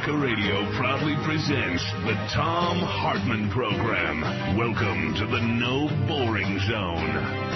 America Radio proudly presents the Thom Hartmann Program. Welcome to the No Boring Zone.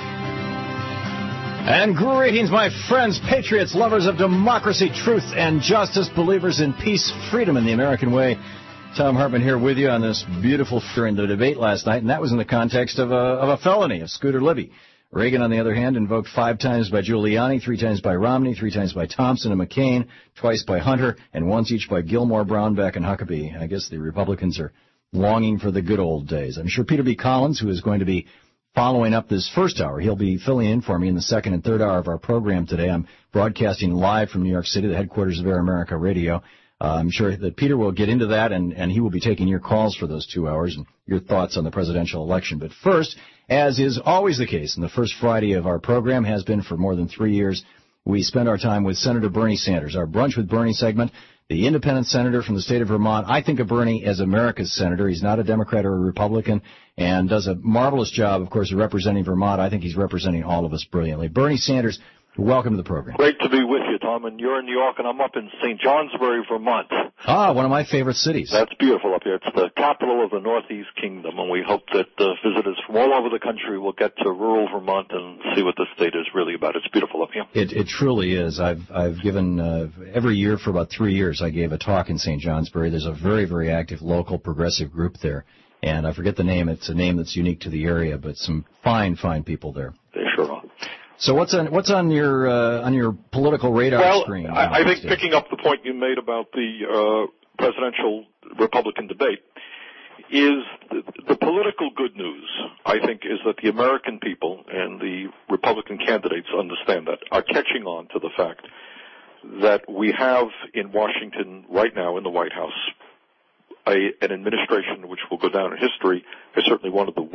And greetings, my friends, patriots, lovers of democracy, truth, and justice, believers in peace, freedom, and the American way. Thom Hartmann here with you on this beautiful during the debate last night, and that was in the context of a felony, of Scooter Libby. Reagan, on the other hand, invoked 5 times by Giuliani, 3 times by Romney, 3 times by Thompson and McCain, twice by Hunter, and once each by Gilmore, Brownback, and Huckabee. I guess the Republicans are longing for the good old days. I'm sure Peter B. Collins, who is going to be following up this first hour, he'll be filling in for me in the second and third hour of our program today. I'm broadcasting live from New York City, the headquarters of Air America Radio. I'm sure that Peter will get into that, and he will be taking your calls for those 2 hours and your thoughts on the presidential election. But first, as is always the case, and the first Friday of our program has been for more than 3 years, we spend our time with Senator Bernie Sanders, our Brunch with Bernie segment, the independent senator from the state of Vermont. I think of Bernie as America's senator. He's not a Democrat or a Republican and does a marvelous job, of course, of representing Vermont. I think he's representing all of us brilliantly. Bernie Sanders, welcome to the program. Great to be with you, Tom. And you're in New York, and I'm up in St. Johnsbury, Vermont. Ah, one of my favorite cities. That's beautiful up here. It's the capital of the Northeast Kingdom, and we hope that visitors from all over the country will get to rural Vermont and see what the state is really about. It's beautiful up here. It truly is. I've given every year for about 3 years. I gave a talk in St. Johnsbury. There's a very, very active local progressive group there, and I forget the name. It's a name that's unique to the area, but some fine people there. They sure are. So what's on your political radar screen? I think picking up the point you made about the presidential Republican debate is the political good news, I think, is that the American people and the Republican candidates understand that, are catching on to the fact that we have in Washington right now in the White House an administration which will go down in history as certainly one of the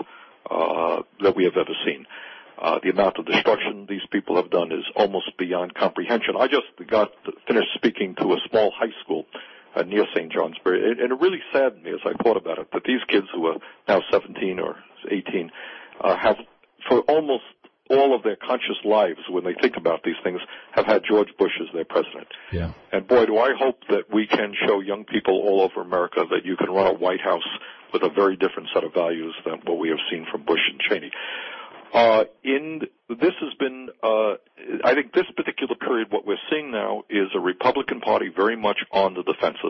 worst that we have ever seen. The amount of destruction these people have done is almost beyond comprehension. I just got finished speaking to a small high school near St. Johnsbury, and it really saddened me as I thought about it, that these kids who are now 17 or 18 have, for almost all of their conscious lives, when they think about these things, have had George Bush as their president. Yeah. And boy, do I hope that we can show young people all over America that you can run a White House with a very different set of values than what we have seen from Bush and Cheney. This has been, I think this particular period, what we're seeing now is a Republican Party very much on the defensive.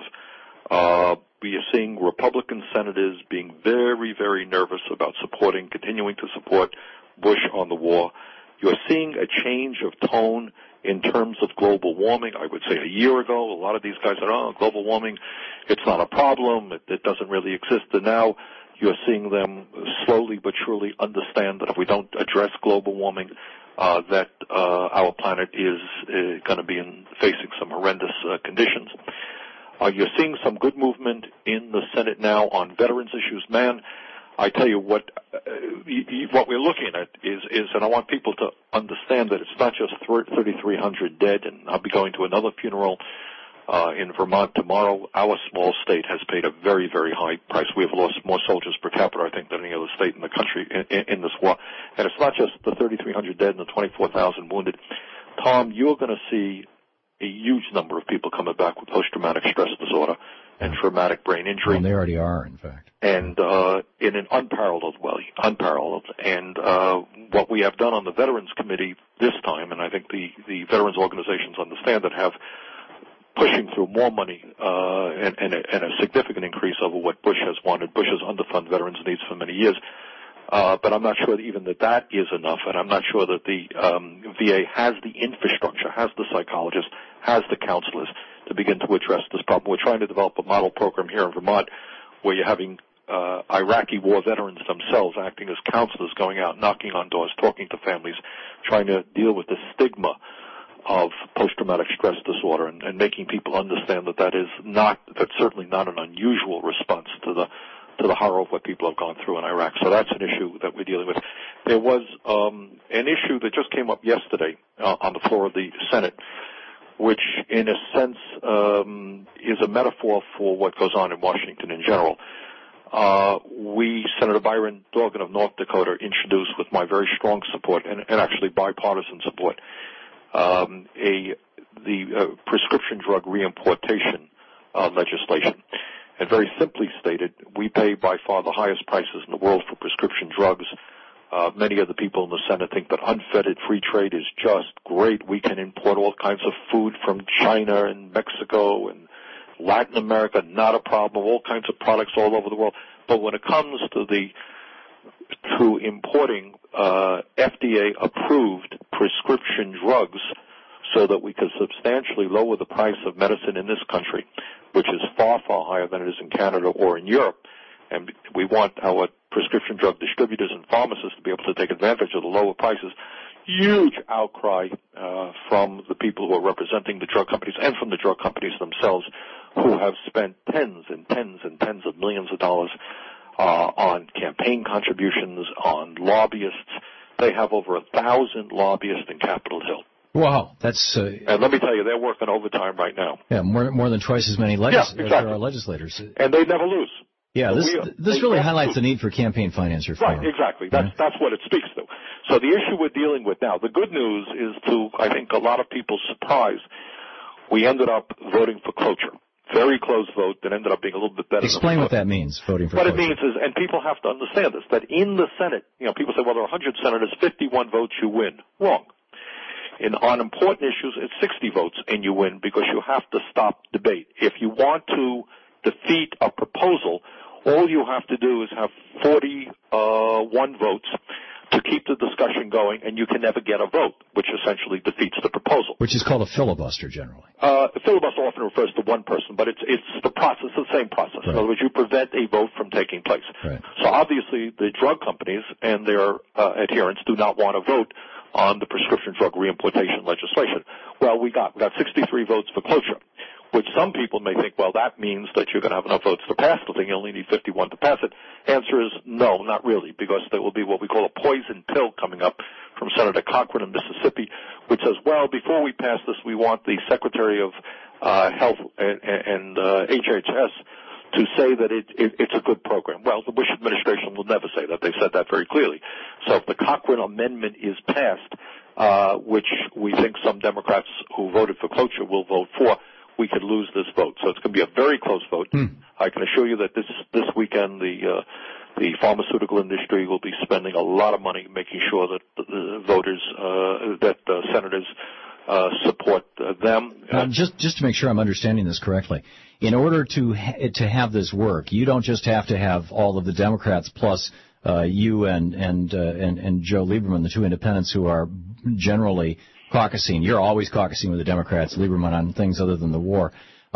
We are seeing Republican senators being very, very nervous about continuing to support Bush on the war. You're seeing a change of tone in terms of global warming. I would say a year ago, a lot of these guys said, global warming, it's not a problem, it doesn't really exist. And now you're seeing them slowly but surely understand that if we don't address global warming, that our planet is going to be facing some horrendous conditions. You're seeing some good movement in the Senate now on veterans issues. Man, I tell you what we're looking at is, and I want people to understand that it's not just 3,300 dead, and I'll be going to another funeral in Vermont tomorrow. Our small state has paid a very, very high price. We have lost more soldiers per capita, I think, than any other state in the country in this war. And it's not just the 3,300 dead and the 24,000 wounded. Tom, you're going to see a huge number of people coming back with post-traumatic stress disorder and traumatic brain injury. And they already are, in fact. And in an unparalleled way. And what we have done on the Veterans Committee this time, and I think the veterans organizations understand that, have pushing through more money and a significant increase over what Bush has wanted. Bush has underfunded veterans' needs for many years. But I'm not sure that even that is enough, and I'm not sure that the VA has the infrastructure, has the psychologists, has the counselors to begin to address this problem. We're trying to develop a model program here in Vermont where you're having Iraqi war veterans themselves acting as counselors, going out, knocking on doors, talking to families, trying to deal with the stigma of post-traumatic stress disorder and making people understand that's certainly not an unusual response to the horror of what people have gone through in Iraq. So that's an issue that we're dealing with. There was an issue that just came up yesterday on the floor of the Senate, which in a sense is a metaphor for what goes on in Washington in general. Senator Byron Dorgan of North Dakota, introduced with my very strong support and actually bipartisan support the prescription drug reimportation legislation. And very simply stated, we pay by far the highest prices in the world for prescription drugs. Many of the people in the Senate think that unfettered free trade is just great. We can import all kinds of food from China and Mexico and Latin America, not a problem, all kinds of products all over the world. But when it comes to importing FDA-approved prescription drugs so that we can substantially lower the price of medicine in this country, which is far, far higher than it is in Canada or in Europe, and we want our prescription drug distributors and pharmacists to be able to take advantage of the lower prices, huge outcry from the people who are representing the drug companies and from the drug companies themselves, who have spent tens and tens and tens of millions of dollars on campaign contributions, on lobbyists. They have over 1,000 lobbyists in Capitol Hill. Wow, that's... and let me tell you, they're working overtime right now. Yeah, more than twice as many as there are legislators. And they never lose. Yeah, this really highlights the need for campaign finance reform. Right, exactly. That's what it speaks to. So the issue we're dealing with now, the good news is, to, I think, a lot of people's surprise, we ended up voting for cloture. Very close vote that ended up being a little bit better. Explain what that means, voting for cloture. What it means is, and people have to understand this, that in the Senate, people say, well, there are 100 senators, 51 votes, you win. Wrong. On important issues, it's 60 votes and you win, because you have to stop debate. If you want to defeat a proposal, all you have to do is have 41 votes to keep the discussion going, and you can never get a vote, which essentially defeats the proposal. Which is called a filibuster, generally. The filibuster often refers to one person, but it's the process, the same process. Right. In other words, you prevent a vote from taking place. Right. So obviously, the drug companies and their adherents do not want to vote on the prescription drug reimportation legislation. Well, we got 63 votes for cloture, which some people may think, well, that means that you're going to have enough votes to pass the thing. You only need 51 to pass it. Answer is no, not really, because there will be what we call a poison pill coming up from Senator Cochran of Mississippi, which says, well, before we pass this, we want the Secretary of Health and HHS to say that it's a good program. Well, the Bush administration will never say that. They've said that very clearly. So if the Cochran amendment is passed, which we think some Democrats who voted for cloture will vote for, we could lose this vote. So it's going to be a very close vote. I can assure you that this weekend the pharmaceutical industry will be spending a lot of money making sure that the voters, senators support them. Just to make sure I'm understanding this correctly, in order to have this work, you don't just have to have all of the Democrats plus you and Joe Lieberman, the two independents who are generally caucusing. You're always caucusing with the Democrats, Lieberman, on things other than the war.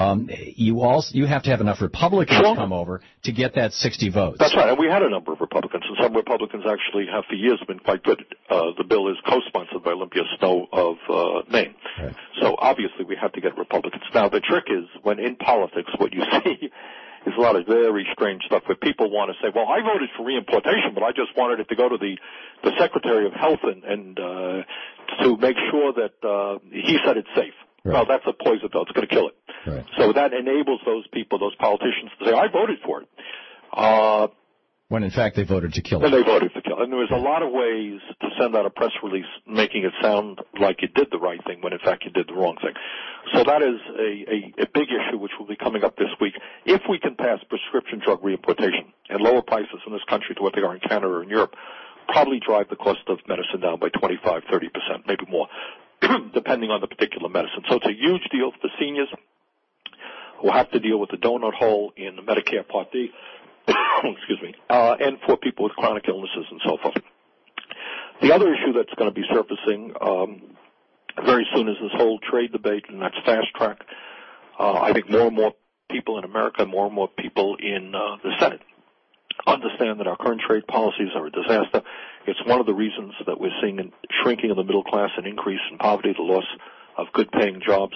You have to have enough Republicans come over to get that 60 votes. That's right, and we had a number of Republicans, and some Republicans actually have for years been quite good. The bill is co-sponsored by Olympia Snowe of Maine. Right. So obviously we have to get Republicans. Now the trick is, when in politics what you see is a lot of very strange stuff where people want to say, well, I voted for reimportation, but I just wanted it to go to the Secretary of Health and to make sure that he said it's safe. Right. Well, that's a poison pill. It's going to kill it. Right. So that enables those people, those politicians, to say, I voted for it. When in fact they voted to kill it. And they voted to kill it. And there was a lot of ways to send out a press release making it sound like you did the right thing when in fact you did the wrong thing. So that is a big issue which will be coming up this week. If we can pass prescription drug reimportation and lower prices in this country to what they are in Canada or in Europe, probably drive the cost of medicine down by 25, 30%, maybe more, depending on the particular medicine. So it's a huge deal for seniors who have to deal with the donut hole in the Medicare Part D, excuse me, and for people with chronic illnesses and so forth. The other issue that's going to be surfacing very soon is this whole trade debate, and that's fast track. I think more and more people in America, more and more people in the Senate understand that our current trade policies are a disaster. It's one of the reasons that we're seeing a shrinking of the middle class, an increase in poverty, the loss of good-paying jobs.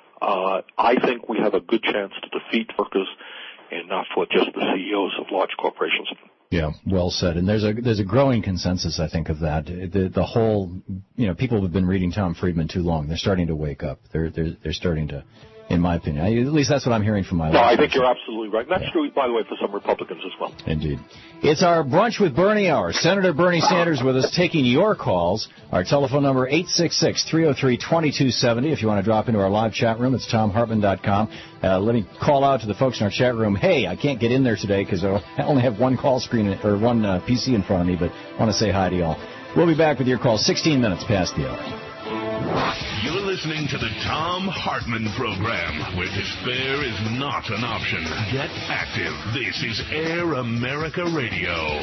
I think we have a good chance to defeat workers and not for just the CEOs of large corporations. Yeah, well said. And there's a growing consensus, I think, of that. The whole, people have been reading Tom Friedman too long. They're starting to wake up. They're starting to in my opinion. At least that's what I'm hearing from my No, listeners. I think you're absolutely right. That's true, by the way, for some Republicans as well. Indeed. It's our Brunch with Bernie hour. Senator Bernie Sanders with us taking your calls. Our telephone number, 866-303-2270. If you want to drop into our live chat room, it's TomHartman.com. Let me call out to the folks in our chat room. Hey, I can't get in there today because I only have one call screen or one PC in front of me, but I want to say hi to y'all. We'll be back with your call 16 minutes past the hour. You're listening to the Thom Hartmann Program, where despair is not an option. Get active. This is Air America Radio.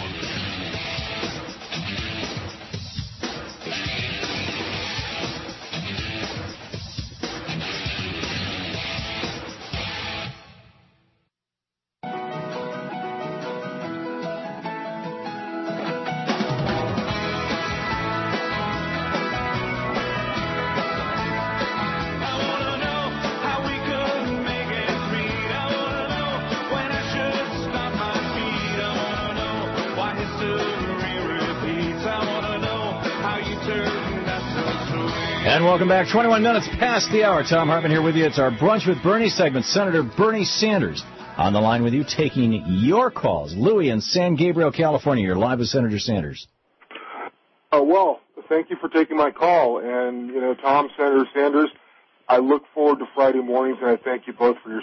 And welcome back. 21 minutes past the hour. Thom Hartmann here with you. It's our Brunch with Bernie segment. Senator Bernie Sanders on the line with you, taking your calls. Louis in San Gabriel, California. You're live with Senator Sanders. Well, thank you for taking my call. And, Tom, Senator Sanders, I look forward to Friday mornings, and I thank you both for your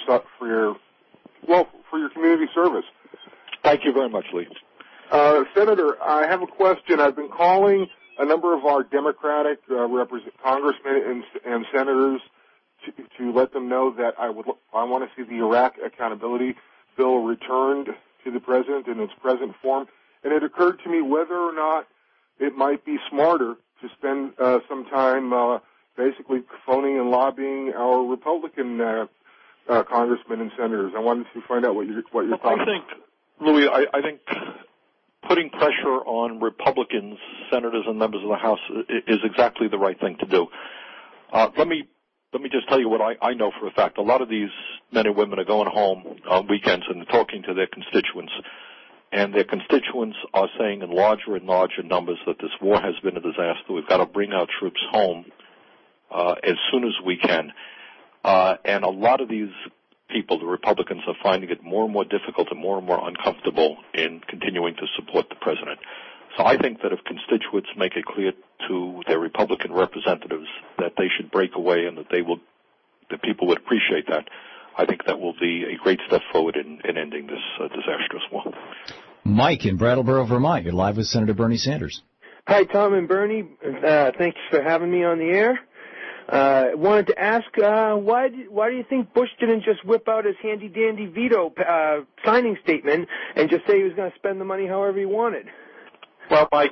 community service. Thank you very much, Lee. Senator, I have a question. I've been calling a number of our Democratic congressmen and senators to let them know that I want to see the Iraq Accountability Bill returned to the President in its present form. And it occurred to me whether or not it might be smarter to spend some time basically phoning and lobbying our Republican congressmen and senators. I wanted to find out what your thoughts are. I think, Louis, I think putting pressure on Republicans, senators, and members of the House is exactly the right thing to do. Let me just tell you what I know for a fact. A lot of these men and women are going home on weekends and talking to their constituents, and their constituents are saying in larger and larger numbers that this war has been a disaster. We've got to bring our troops home as soon as we can. And a lot of these people, the Republicans, are finding it more and more difficult and more uncomfortable in continuing to support the president. So I think that if constituents make it clear to their Republican representatives that they should break away and that people would appreciate that, I think that will be a great step forward in ending this disastrous war. Mike in Brattleboro, Vermont. You're live with Senator Bernie Sanders. Hi, Tom and Bernie. Thanks for having me on the air. Wanted to ask, why do you think Bush didn't just whip out his handy-dandy veto signing statement and just say he was going to spend the money however he wanted? Well, Mike,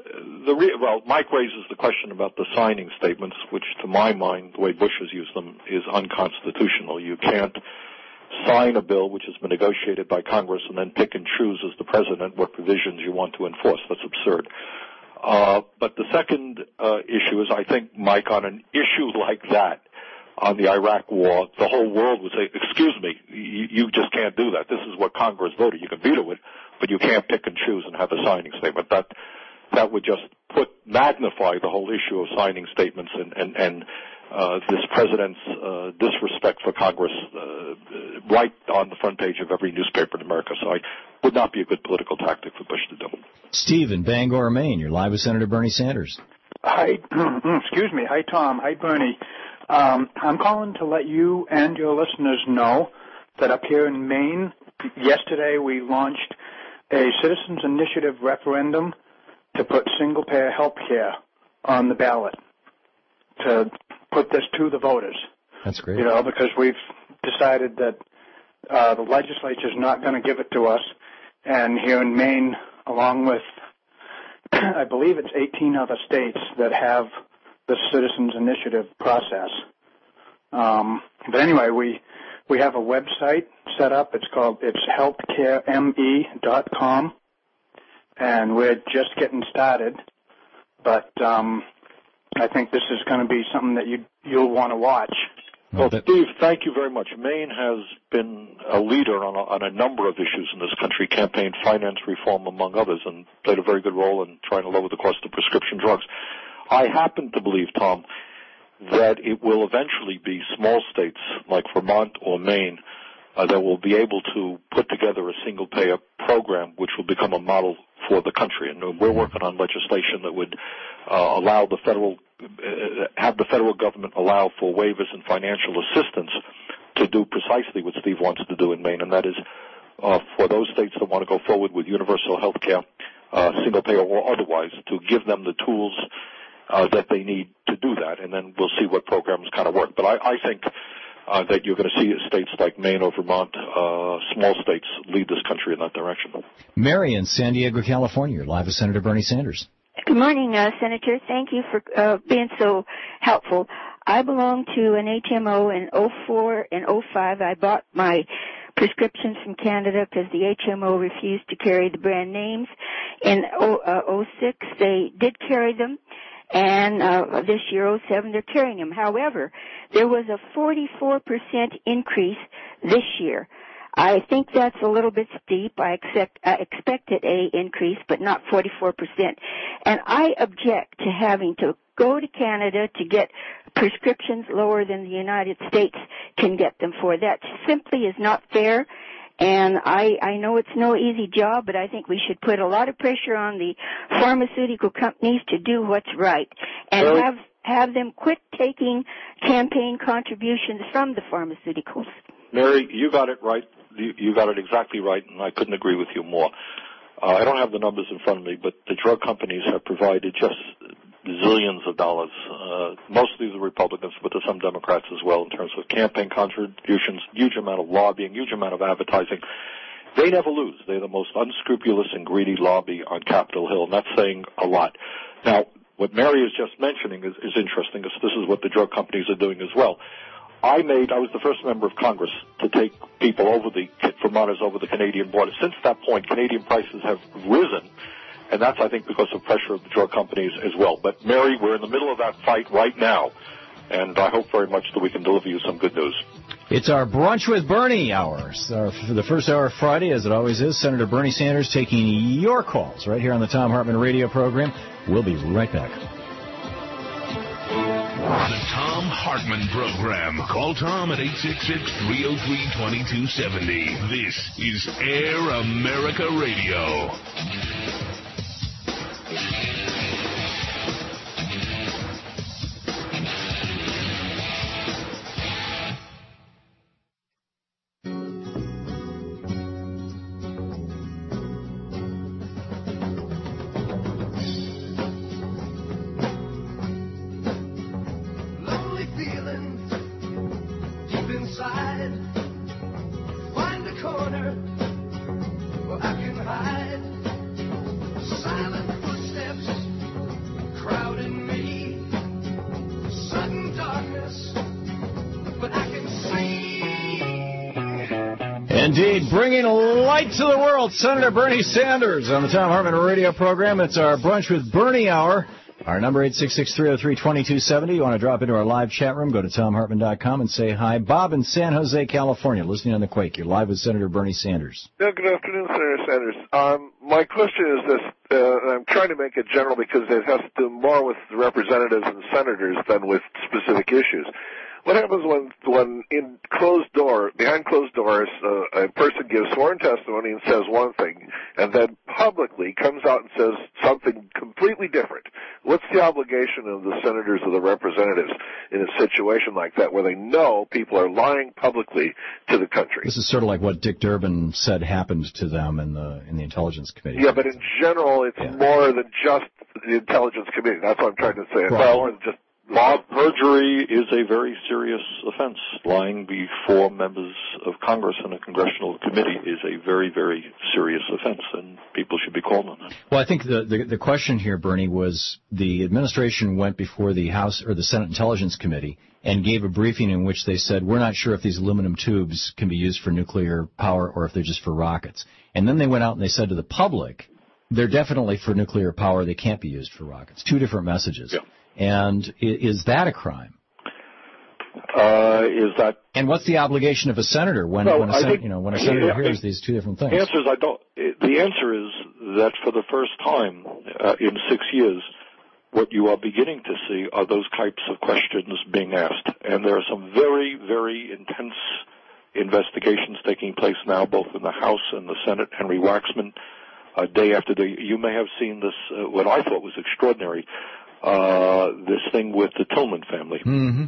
Mike raises the question about the signing statements, which, to my mind, the way Bush has used them, is unconstitutional. You can't sign a bill which has been negotiated by Congress and then pick and choose as the president what provisions you want to enforce. That's absurd. But the second issue is, I think, Mike, on an issue like that, on the Iraq war, the whole world would say, excuse me, you just can't do that. This is what Congress voted. You can veto it, but you can't pick and choose and have a signing statement. That would just magnify the whole issue of signing statements and this president's disrespect for Congress right on the front page of every newspaper in America. So it would not be a good political tactic for Bush to do. Steve in Bangor, Maine. You're live with Senator Bernie Sanders. Hi, excuse me. Hi, Tom. Hi, Bernie. I'm calling to let you and your listeners know that up here in Maine, yesterday we launched a citizens initiative referendum to put single-payer health care on the ballot, to put this to the voters. That's great. Because we've decided that the legislature is not going to give it to us. And here in Maine, along with, I believe it's 18 other states that have the citizens initiative process. But anyway, we have a website set up. It's healthcareme.com, and we're just getting started. But I think this is going to be something that you'll want to watch. Well, Steve, thank you very much. Maine has been a leader on a number of issues in this country, campaign finance reform among others, and played a very good role in trying to lower the cost of prescription drugs. I happen to believe, Tom, that it will eventually be small states like Vermont or Maine that will be able to put together a single-payer program which will become a model for the country. And we're working on legislation that would allow the have the federal government allow for waivers and financial assistance to do precisely what Steve wants to do in Maine, and that is for those states that want to go forward with universal health care, single-payer or otherwise, to give them the tools that they need to do that, and then we'll see what programs kind of work. But I think that you're going to see states like Maine or Vermont, small states, lead this country in that direction. Mary in San Diego, California. You're live with Senator Bernie Sanders. Good morning, Senator. Thank you for being so helpful. I belong to an HMO in 04 and 05. I bought my prescriptions from Canada because the HMO refused to carry the brand names. In 06, they did carry them. And this year, 07, they're carrying them. However, there was a 44% increase this year. I think that's a little bit steep. I expected an increase, but not 44%. And I object to having to go to Canada to get prescriptions lower than the United States can get them for. That simply is not fair. And I know it's no easy job, but I think we should put a lot of pressure on the pharmaceutical companies to do what's right and have them quit taking campaign contributions from the pharmaceuticals. Mary, you got it right. You got it exactly right, and I couldn't agree with you more. I don't have the numbers in front of me, but the drug companies have provided just zillions of dollars, mostly the Republicans, but to some Democrats as well, in terms of campaign contributions, huge amount of lobbying, huge amount of advertising. They never lose. They're the most unscrupulous and greedy lobby on Capitol Hill, and that's saying a lot. Now, what Mary is just mentioning is interesting, because this is what the drug companies are doing as well. I was the first member of Congress to take people Vermonters over the Canadian border. Since that point, Canadian prices have risen, and that's, I think, because of pressure of the drug companies as well. But, Mary, we're in the middle of that fight right now, and I hope very much that we can deliver you some good news. It's our Brunch with Bernie hour. For the first hour of Friday, as it always is, Senator Bernie Sanders taking your calls right here on the Tom Hartman radio program. We'll be right back. The Tom Hartman Program. Call Tom at 866-303-2270. This is Air America Radio. Indeed, bringing light to the world, Senator Bernie Sanders on the Tom Hartman radio program. It's our Brunch with Bernie hour. Our number, 866-303-2270. You want to drop into our live chat room, go to TomHartman.com and say hi. Bob in San Jose, California, listening on the Quake. You're live with Senator Bernie Sanders. Yeah, good afternoon, Senator Sanders. My question is this, and I'm trying to make it general because it has to do more with the representatives and senators than with specific issues. What happens when behind closed doors, a person gives sworn testimony and says one thing, and then publicly comes out and says something completely different? What's the obligation of the senators or the representatives in a situation like that, where they know people are lying publicly to the country? This is sort of like what Dick Durbin said happened to them in the Intelligence Committee. Yeah, but in general, it's more than just the Intelligence Committee. That's what I'm trying to say. It's more than just. Bob, perjury is a very serious offense. Lying before members of Congress and a congressional committee is a very, very serious offense, and people should be called on that. Well, I think the question here, Bernie, was the administration went before the House or the Senate Intelligence Committee and gave a briefing in which they said, we're not sure if these aluminum tubes can be used for nuclear power or if they're just for rockets. And then they went out and they said to the public, they're definitely for nuclear power, they can't be used for rockets. Two different messages. Yeah. And is that a crime? Is that? And what's the obligation of a senator when a senator hears these two different things? The answer is that for the first time in 6 years, what you are beginning to see are those types of questions being asked. And there are some very, very intense investigations taking place now, both in the House and the Senate. Henry Waxman, day after day. You may have seen this, what I thought was extraordinary, this thing with the Tillman family. Mm-hmm.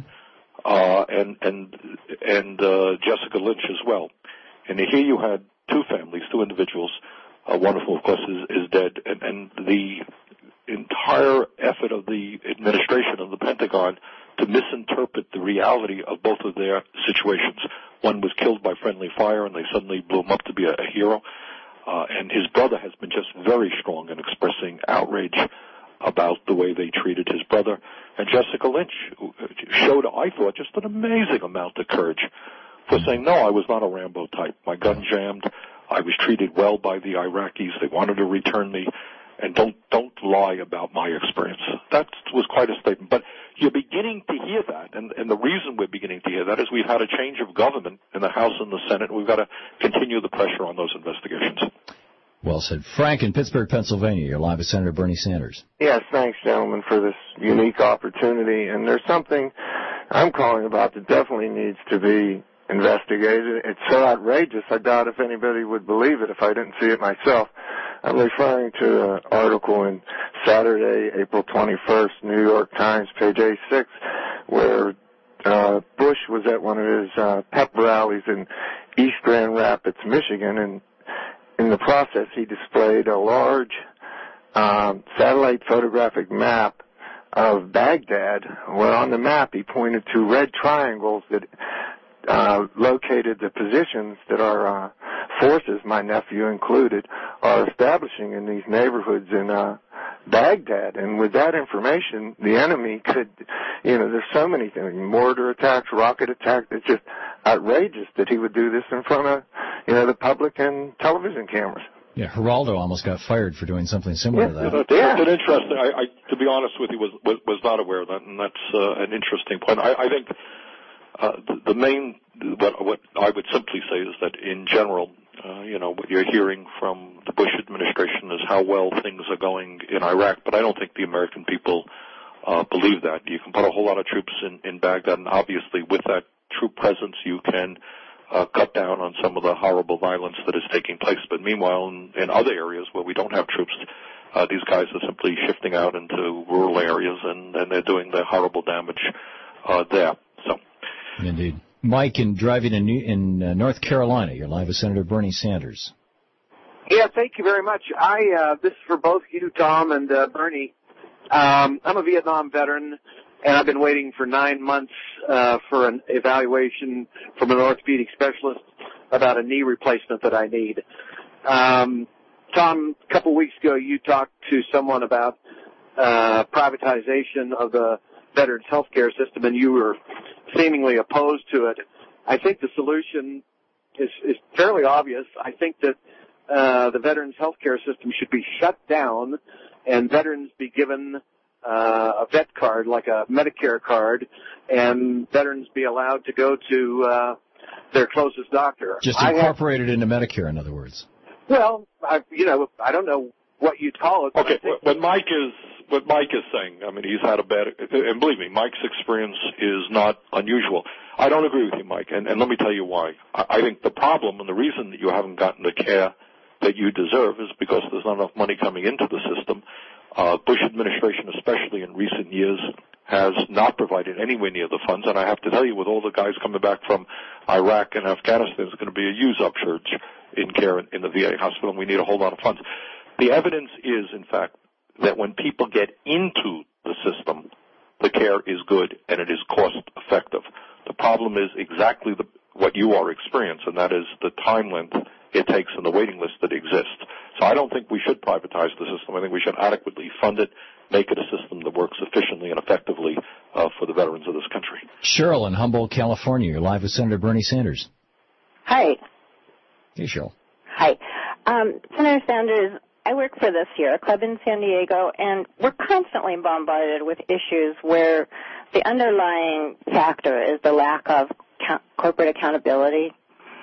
And Jessica Lynch as well. And here you had two families, two individuals, one of whom, of course, is dead, and the entire effort of the administration of the Pentagon to misinterpret the reality of both of their situations. One was killed by friendly fire, and they suddenly blew him up to be a hero. And his brother has been just very strong in expressing outrage about the way they treated his brother. And Jessica Lynch showed, I thought, just an amazing amount of courage for saying, no, I was not a Rambo type. My gun jammed. I was treated well by the Iraqis. They wanted to return me. And don't lie about my experience. That was quite a statement. But you're beginning to hear that, and the reason we're beginning to hear that is we've had a change of government in the House and the Senate, and we've got to continue the pressure on those investigations. Well said. Frank in Pittsburgh, Pennsylvania. You're live with Senator Bernie Sanders. Yes, thanks, gentlemen, for this unique opportunity. And there's something I'm calling about that definitely needs to be investigated. It's so outrageous, I doubt if anybody would believe it if I didn't see it myself. I'm referring to an article in Saturday, April 21st, New York Times, page A6, where Bush was at one of his pep rallies in East Grand Rapids, Michigan, and in the process he displayed a large satellite photographic map of Baghdad, where on the map he pointed to red triangles that located the positions that our forces, my nephew included, are establishing in these neighborhoods in Baghdad. And with that information, the enemy could, there's so many things, mortar attacks, rocket attacks. It's just outrageous that he would do this in front of, the public and television cameras. Yeah, Geraldo almost got fired for doing something similar to that. That's interesting. I, to be honest with you, was not aware of that, and that's an interesting point. I think the main, what I would simply say is that in general, what you're hearing from the Bush administration is how well things are going in Iraq, but I don't think the American people believe that. You can put a whole lot of troops in Baghdad, and obviously with that troop presence you can cut down on some of the horrible violence that is taking place. But meanwhile, in other areas where we don't have troops, these guys are simply shifting out into rural areas, and they're doing the horrible damage there. So, indeed. Mike, driving in North Carolina, you're live with Senator Bernie Sanders. Yeah, thank you very much. This is for both you, Tom, and Bernie. I'm a Vietnam veteran, and I've been waiting for 9 months for an evaluation from an orthopedic specialist about a knee replacement that I need. Tom, a couple of weeks ago, you talked to someone about privatization of the Veterans Health Care System, and you were seemingly opposed to it. I think the solution is fairly obvious. I think that the Veterans Health Care System should be shut down and veterans be given a vet card, like a Medicare card, and veterans be allowed to go to their closest doctor. Just incorporated into Medicare, in other words. Well, I don't know what you'd call it. Okay, what Mike is saying, I mean, he's had a bad, and believe me, Mike's experience is not unusual. I don't agree with you, Mike, and let me tell you why. I think the problem and the reason that you haven't gotten the care that you deserve is because there's not enough money coming into the system. Bush administration, especially in recent years, has not provided anywhere near the funds, and I have to tell you, with all the guys coming back from Iraq and Afghanistan, there's going to be a huge upsurge in care in the VA hospital, and we need a whole lot of funds. The evidence is, in fact, that when people get into the system, the care is good and it is cost effective. The problem is exactly what you are experiencing, and that is the time length it takes and the waiting list that exists. So I don't think we should privatize the system. I think we should adequately fund it, make it a system that works efficiently and effectively for the veterans of this country. Cheryl in Humboldt, California. You're live with Senator Bernie Sanders. Hi. Hey, Cheryl. Hi. Senator Sanders, I work for the Sierra Club in San Diego, and we're constantly bombarded with issues where the underlying factor is the lack of corporate accountability.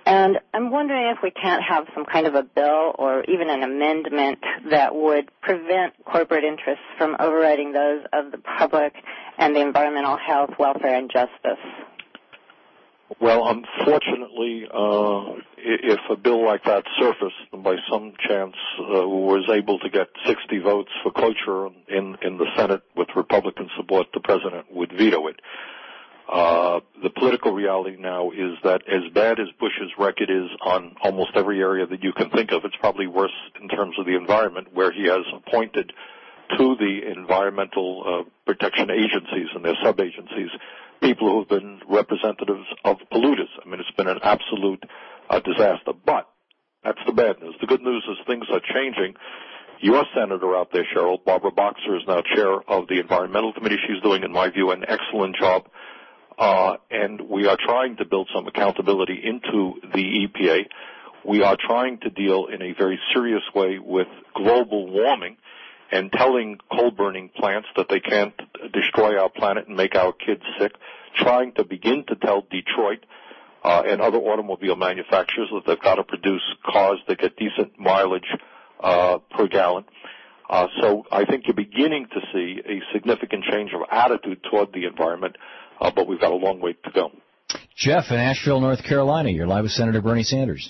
And I'm wondering if we can't have some kind of a bill or even an amendment that would prevent corporate interests from overriding those of the public and the environmental health, welfare, and justice. Well, unfortunately, if a bill like that surfaced and by some chance was able to get 60 votes for cloture in the Senate with Republican support, the president would veto it. The political reality now is that as bad as Bush's record is on almost every area that you can think of, it's probably worse in terms of the environment, where he has appointed to the environmental protection agencies and their sub-agencies people who have been representatives of polluters. I mean, it's been an absolute disaster. But that's the bad news. The good news is things are changing. Your senator out there, Cheryl, Barbara Boxer, is now chair of the Environmental Committee. She's doing, in my view, an excellent job. And we are trying to build some accountability into the EPA. We are trying to deal in a very serious way with global warming and telling coal-burning plants that they can't destroy our planet and make our kids sick, trying to begin to tell Detroit and other automobile manufacturers that they've got to produce cars that get decent mileage per gallon. So I think you're beginning to see a significant change of attitude toward the environment, but we've got a long way to go. Jeff in Asheville, North Carolina, you're live with Senator Bernie Sanders.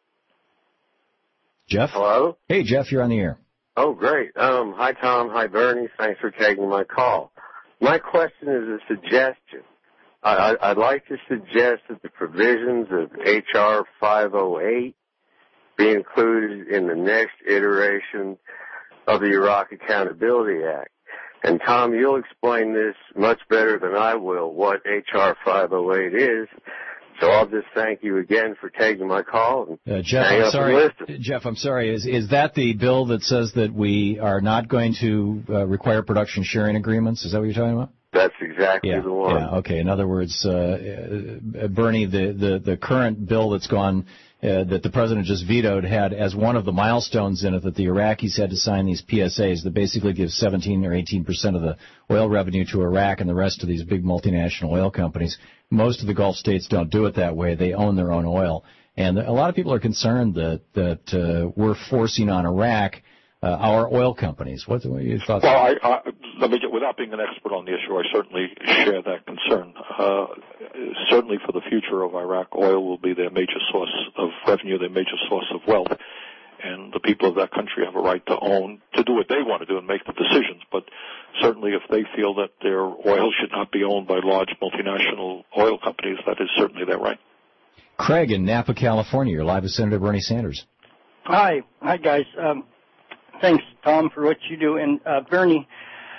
Jeff? Hello? Hey, Jeff, you're on the air. Oh, great. Hi, Tom. Hi, Bernie. Thanks for taking my call. My question is a suggestion. I'd like to suggest that the provisions of H.R. 508 be included in the next iteration of the Iraq Accountability Act. And, Tom, you'll explain this much better than I will, what H.R. 508 is. So I'll just thank you again for taking my call. And Jeff, I'm sorry. Is that the bill that says that we are not going to require production sharing agreements? Is that what you're talking about? That's exactly the one. Yeah, okay. In other words, Bernie, the current bill that's gone, that the president just vetoed, had as one of the milestones in it that the Iraqis had to sign these PSAs that basically give 17 or 18% of the oil revenue to Iraq and the rest of these big multinational oil companies. Most of the Gulf states don't do it that way. They own their own oil. And a lot of people are concerned that we're forcing on Iraq our oil companies. What are your thoughts? Well, let me get, without being an expert on the issue, I certainly share that concern. Certainly for the future of Iraq, oil will be their major source of revenue, their major source of wealth. And the people of that country have a right to do what they want to do and make the decisions. But certainly if they feel that their oil should not be owned by large multinational oil companies, that is certainly their right. Craig in Napa, California, you're live with Senator Bernie Sanders. Hi guys. Thanks, Tom, for what you do. And Bernie,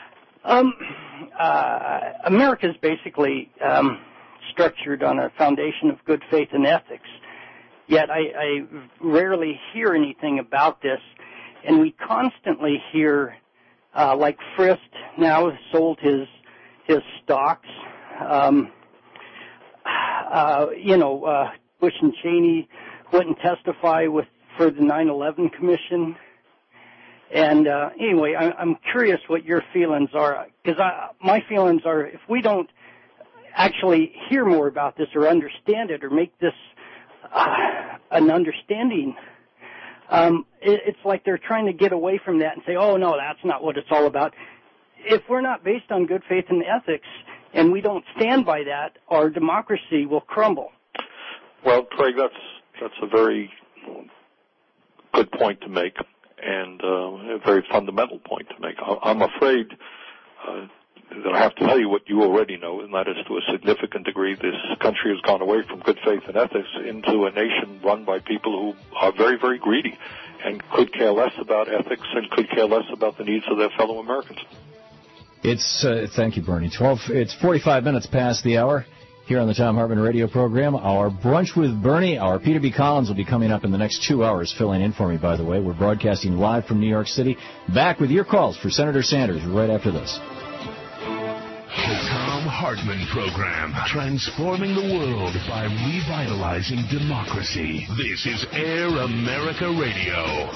America's basically structured on a foundation of good faith and ethics. Yet I rarely hear anything about this, and we constantly hear, like Frist now has sold his stocks. Bush and Cheney wouldn't testify for the 9/11 Commission. And anyway, I'm curious what your feelings are, because my feelings are, if we don't actually hear more about this or understand it or make this an understanding, it's like they're trying to get away from that and say, oh, no, that's not what it's all about. If we're not based on good faith and ethics and we don't stand by that, our democracy will crumble. Well, Craig, that's a very good point to make, and a very fundamental point to make. I'm afraid that I have to tell you what you already know, and that is, to a significant degree, this country has gone away from good faith and ethics into a nation run by people who are very, very greedy and could care less about ethics and could care less about the needs of their fellow Americans. Thank you, Bernie. It's 45 minutes past the hour here on the Thom Hartmann radio program. Our Brunch with Bernie, our Peter B. Collins will be coming up in the next 2 hours, filling in for me, by the way. We're broadcasting live from New York City. Back with your calls for Senator Sanders right after this. The Thom Hartmann Program, transforming the world by revitalizing democracy. This is Air America Radio.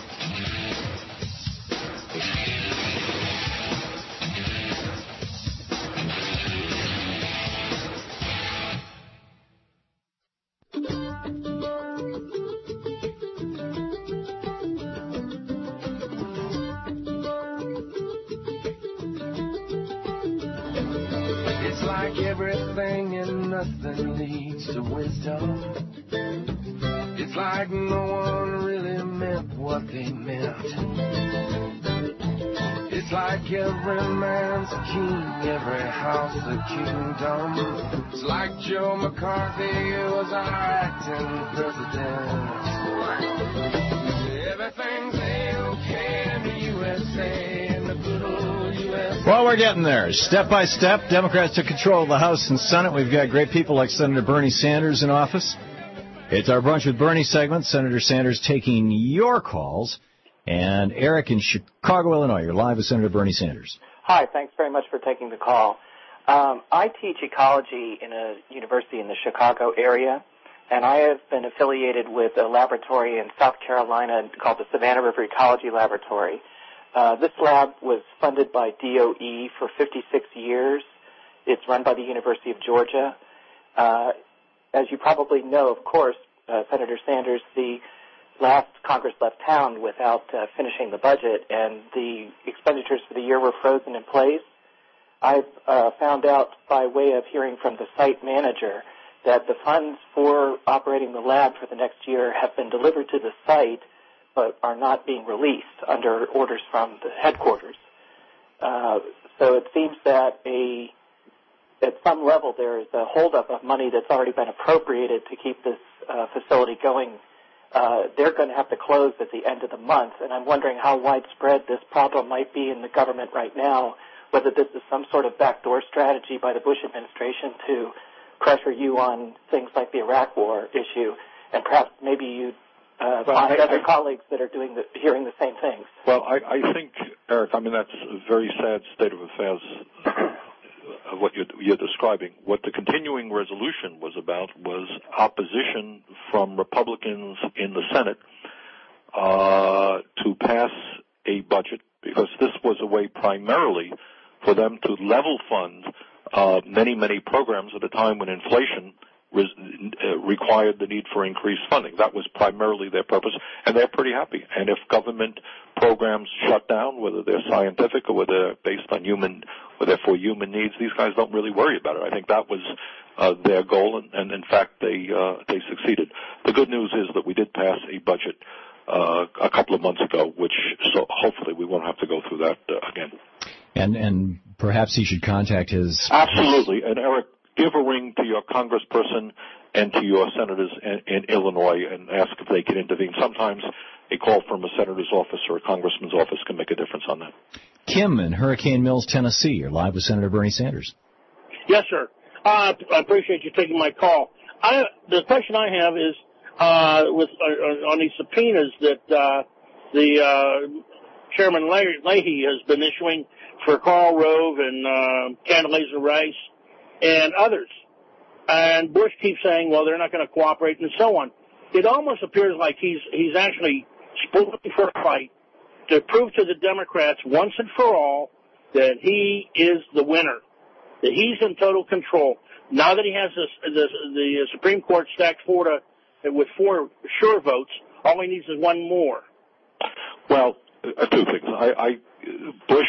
It's like everything and nothing leads to wisdom. It's like no one really meant what they meant. It's like every man's a king, every house a kingdom. It's like Joe McCarthy was our acting president. Everything's A-OK in the USA, in the good old USA. Well, we're getting there. Step by step, Democrats took control of the House and Senate. We've got great people like Senator Bernie Sanders in office. It's our Brunch with Bernie segment. Senator Sanders taking your calls. And Eric in Chicago, Illinois, you're live with Senator Bernie Sanders. Hi, thanks very much for taking the call. I teach ecology in a university in the Chicago area, and I have been affiliated with a laboratory in South Carolina called the Savannah River Ecology Laboratory. This lab was funded by DOE for 56 years. It's run by the University of Georgia. As you probably know, of course, Senator Sanders, the last Congress left town without finishing the budget, and the expenditures for the year were frozen in place. I've found out by way of hearing from the site manager that the funds for operating the lab for the next year have been delivered to the site but are not being released under orders from the headquarters. So it seems that at some level there is a holdup of money that's already been appropriated to keep this facility going. They're going to have to close at the end of the month, and I'm wondering how widespread this problem might be in the government right now, whether this is some sort of backdoor strategy by the Bush administration to pressure you on things like the Iraq War issue, and perhaps maybe you find other colleagues that are hearing the same things. Well, I think, Eric, I mean, that's a very sad state of affairs of what you're describing. What the continuing resolution was about was opposition from Republicans in the Senate to pass a budget, because this was a way primarily for them to level fund many programs at a time when inflation required the need for increased funding. That was primarily their purpose, and they're pretty happy. And if government programs shut down, whether they're scientific or whether they're based on whether for human needs, these guys don't really worry about it. I think that was their goal, and in fact, they succeeded. The good news is that we did pass a budget a couple of months ago, so hopefully we won't have to go through that again. And perhaps he should contact his... Absolutely. And Eric, give a ring to your congressperson and to your senators in Illinois and ask if they can intervene. Sometimes a call from a senator's office or a congressman's office can make a difference on that. Kim in Hurricane Mills, Tennessee, you're live with Senator Bernie Sanders. Yes, sir. I appreciate you taking my call. The question I have is on these subpoenas that the Chairman Leahy has been issuing for Karl Rove and Condoleezza Rice and others. And Bush keeps saying, well, they're not going to cooperate and so on. It almost appears like he's actually spoken for a fight to prove to the Democrats once and for all that he is the winner, that he's in total control. Now that he has the Supreme Court stacked with 4 sure votes, all he needs is 1 more. Well, 2 things. Bush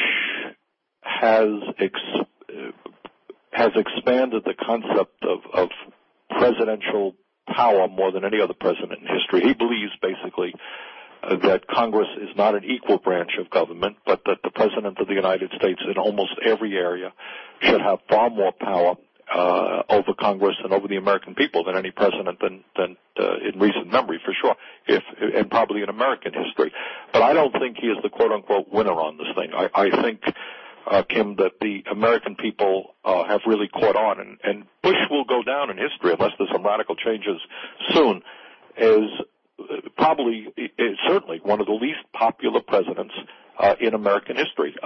has expanded the concept of presidential power more than any other president in history. He believes basically that Congress is not an equal branch of government, but that the President of the United States in almost every area should have far more power over Congress and over the American people than any president than in recent memory, for sure, and probably in American history. But I don't think he is the quote-unquote winner on this thing. I think, Kim, that the American people have really caught on, and Bush will go down in history unless there's some radical changes soon, as certainly one of the least popular presidents in American history.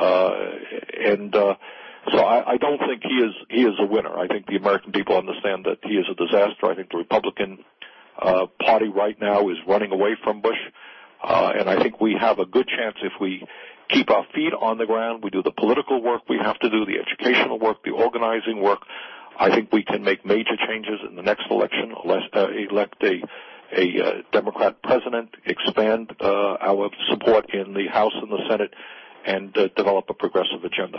So I don't think he is a winner. I think the American people understand that he is a disaster. I think the Republican Party right now is running away from Bush, and I think we have a good chance if we keep our feet on the ground, we do the political work we have to do, the educational work, the organizing work. I think we can make major changes in the next election, elect a Democrat president, expand our support in the House and the Senate, and develop a progressive agenda.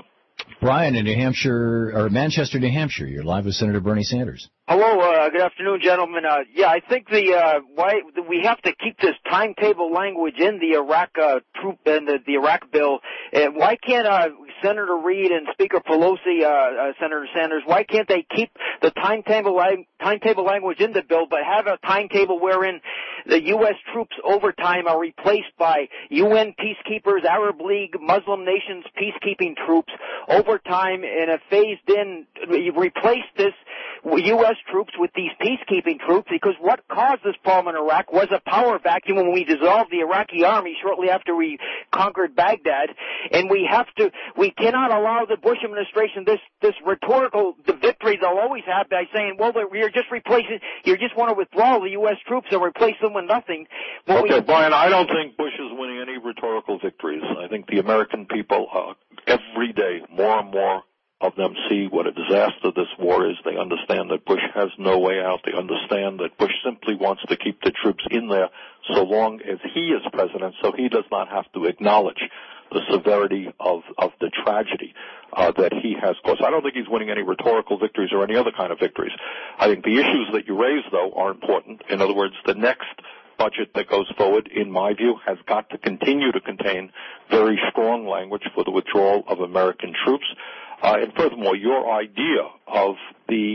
Brian in New Hampshire, or Manchester, New Hampshire. You're live with Senator Bernie Sanders. Hello, good afternoon, gentlemen. I think why we have to keep this timetable language in the Iraq troop and the Iraq bill. And why can't Senator Reid and Speaker Pelosi, Senator Sanders, why can't they keep the timetable language in the bill, but have a timetable wherein the U.S. troops overtime are replaced by UN peacekeepers, Arab League, Muslim nations peacekeeping troops overtime in a phased-in, replace this U.S. troops with these peacekeeping troops, because what caused this problem in Iraq was a power vacuum when we dissolved the Iraqi army shortly after we conquered Baghdad. And we cannot allow the Bush administration this rhetorical victory they'll always have by saying, well, you just want to withdraw the U.S. troops and replace them with nothing. Brian, I don't think Bush is winning any rhetorical victories. I think the American people, every day, more and more of them see what a disaster this war is. They understand that Bush has no way out. They understand that Bush simply wants to keep the troops in there so long as he is president, so he does not have to acknowledge the severity of the tragedy that he has caused. I don't think he's winning any rhetorical victories or any other kind of victories. I think the issues that you raise, though, are important. In other words, the next budget that goes forward, in my view, has got to continue to contain very strong language for the withdrawal of American troops. And furthermore, your idea of the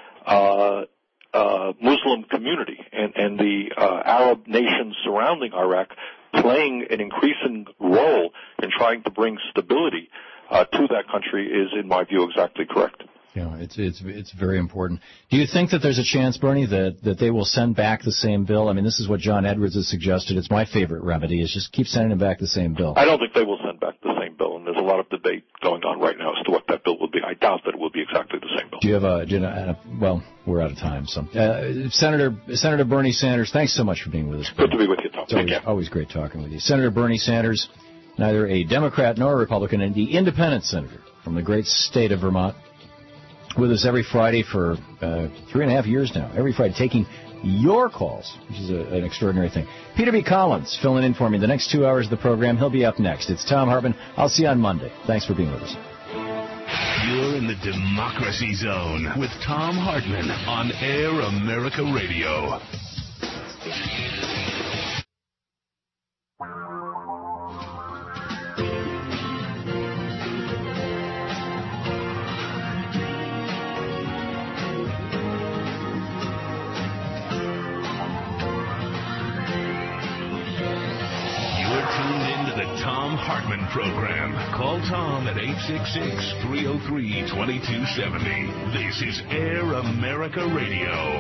Muslim community and the Arab nations surrounding Iraq playing an increasing role in trying to bring stability to that country is, in my view, exactly correct. Yeah, it's very important. Do you think that there's a chance, Bernie, that they will send back the same bill? I mean, this is what John Edwards has suggested. It's my favorite remedy, is just keep sending them back the same bill. I don't think they will send back the same bill, and there's a lot of debate going on right now as to what that bill will be. I doubt that it will be exactly the same bill. Do you have well, we're out of time. So, Senator Bernie Sanders, thanks so much for being with us. Good to be with you, Tom. It's always great talking with you. Senator Bernie Sanders, neither a Democrat nor a Republican, and the independent senator from the great state of Vermont, with us every Friday for 3.5 years now. Every Friday, taking your calls, which is an extraordinary thing. Peter B. Collins filling in for me the next 2 hours of the program. He'll be up next. It's Tom Hartman. I'll see you on Monday. Thanks for being with us. You're in the Democracy Zone with Tom Hartman on Air America Radio. Tom Hartman Program. Call Tom at 866-303-2270. This is Air America Radio.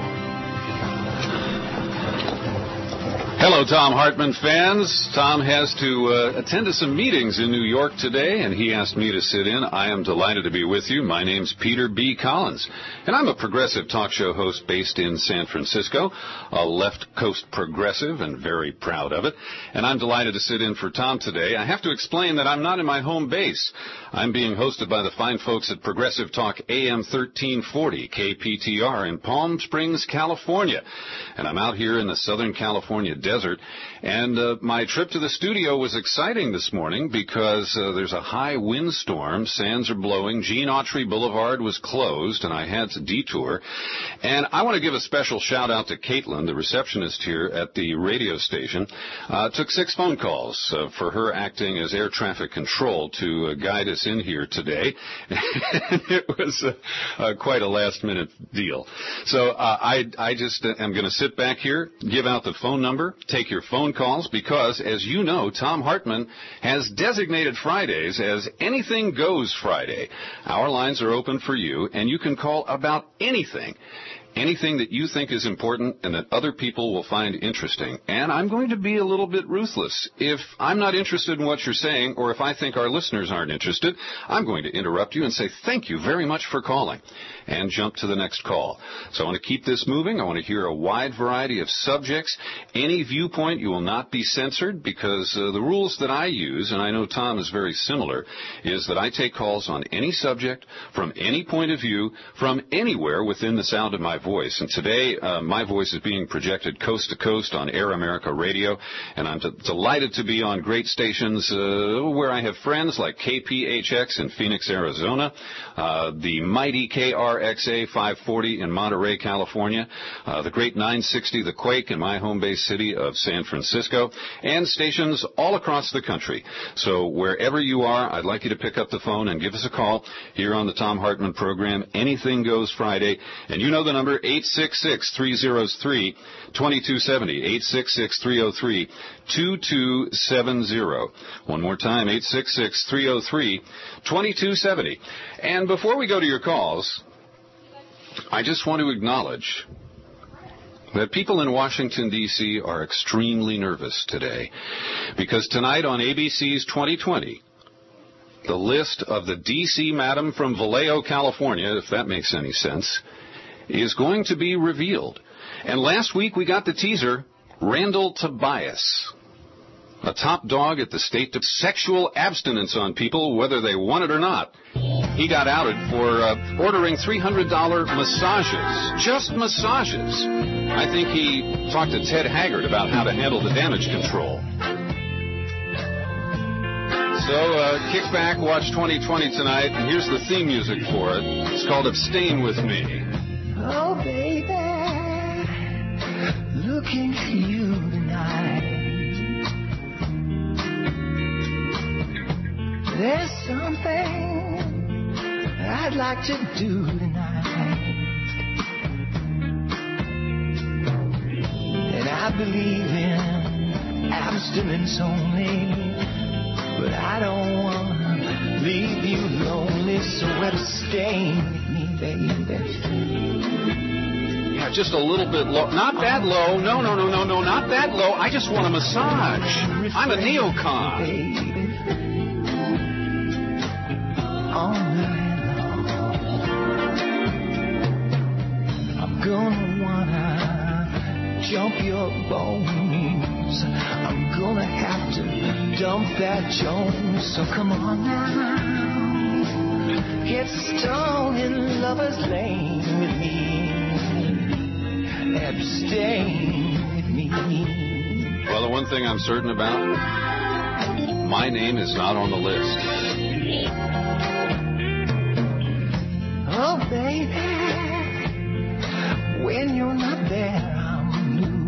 Hello, Tom Hartman fans. Tom has to attend to some meetings in New York today, and he asked me to sit in. I am delighted to be with you. My name's Peter B. Collins, and I'm a progressive talk show host based in San Francisco, a left coast progressive, and very proud of it. And I'm delighted to sit in for Tom today. I have to explain that I'm not in my home base. I'm being hosted by the fine folks at Progressive Talk AM 1340, KPTR, in Palm Springs, California. And I'm out here in the Southern California desert. And my trip to the studio was exciting this morning because there's a high windstorm. Sands are blowing. Gene Autry Boulevard was closed, and I had to detour. And I want to give a special shout-out to Caitlin, the receptionist here at the radio station. Took 6 phone calls for her acting as air traffic control to guide us in here today. And it was quite a last-minute deal. So I just am going to sit back here, give out the phone number, take your phone calls, because, as you know, Tom Hartman has designated Fridays as Anything Goes Friday. Our lines are open for you, and you can call about anything. Anything that you think is important and that other people will find interesting. And I'm going to be a little bit ruthless. If I'm not interested in what you're saying, or if I think our listeners aren't interested, I'm going to interrupt you and say thank you very much for calling and jump to the next call. So I want to keep this moving. I want to hear a wide variety of subjects. Any viewpoint, you will not be censored, because the rules that I use, and I know Tom is very similar, is that I take calls on any subject, from any point of view, from anywhere within the sound of my voice. And today, my voice is being projected coast to coast on Air America Radio, and I'm delighted to be on great stations where I have friends like KPHX in Phoenix, Arizona, the mighty KRXA 540 in Monterey, California, the great 960 The Quake in my home base city of San Francisco, and stations all across the country. So wherever you are, I'd like you to pick up the phone and give us a call here on the Thom Hartmann program. Anything Goes Friday. And you know the number, 866-303-2270, 866-303-2270. One more time, 866-303-2270. And before we go to your calls, I just want to acknowledge that people in Washington, D.C. are extremely nervous today, because tonight on ABC's 2020, the list of the D.C. madam from Vallejo, California, if that makes any sense, is going to be revealed. And last week we got the teaser, Randall Tobias, a top dog at the state of sexual abstinence on people, whether they want it or not. He got outed for ordering $300 massages, just massages. I think he talked to Ted Haggard about how to handle the damage control. So kick back, watch 2020 tonight, and here's the theme music for it. It's called Abstain With Me. Oh, baby, looking at you tonight. There's something I'd like to do tonight. And I believe in abstinence only. But I don't want to leave you lonely, so abstain with me, baby. Yeah, just a little bit low. Not that low. No, not that low. I just want a massage. I'm a neocon. Baby. All night long. I'm gonna wanna jump your bones. I'm gonna have to dump that Jones. So come on now, get stoned in Lover's Lane with me. Abstain with me. Well, the one thing I'm certain about, my name is not on the list. Oh, baby, when you're not there, I'm blue.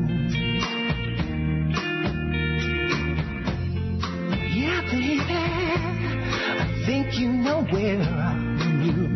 Yeah, baby, I think you know where I'm blue.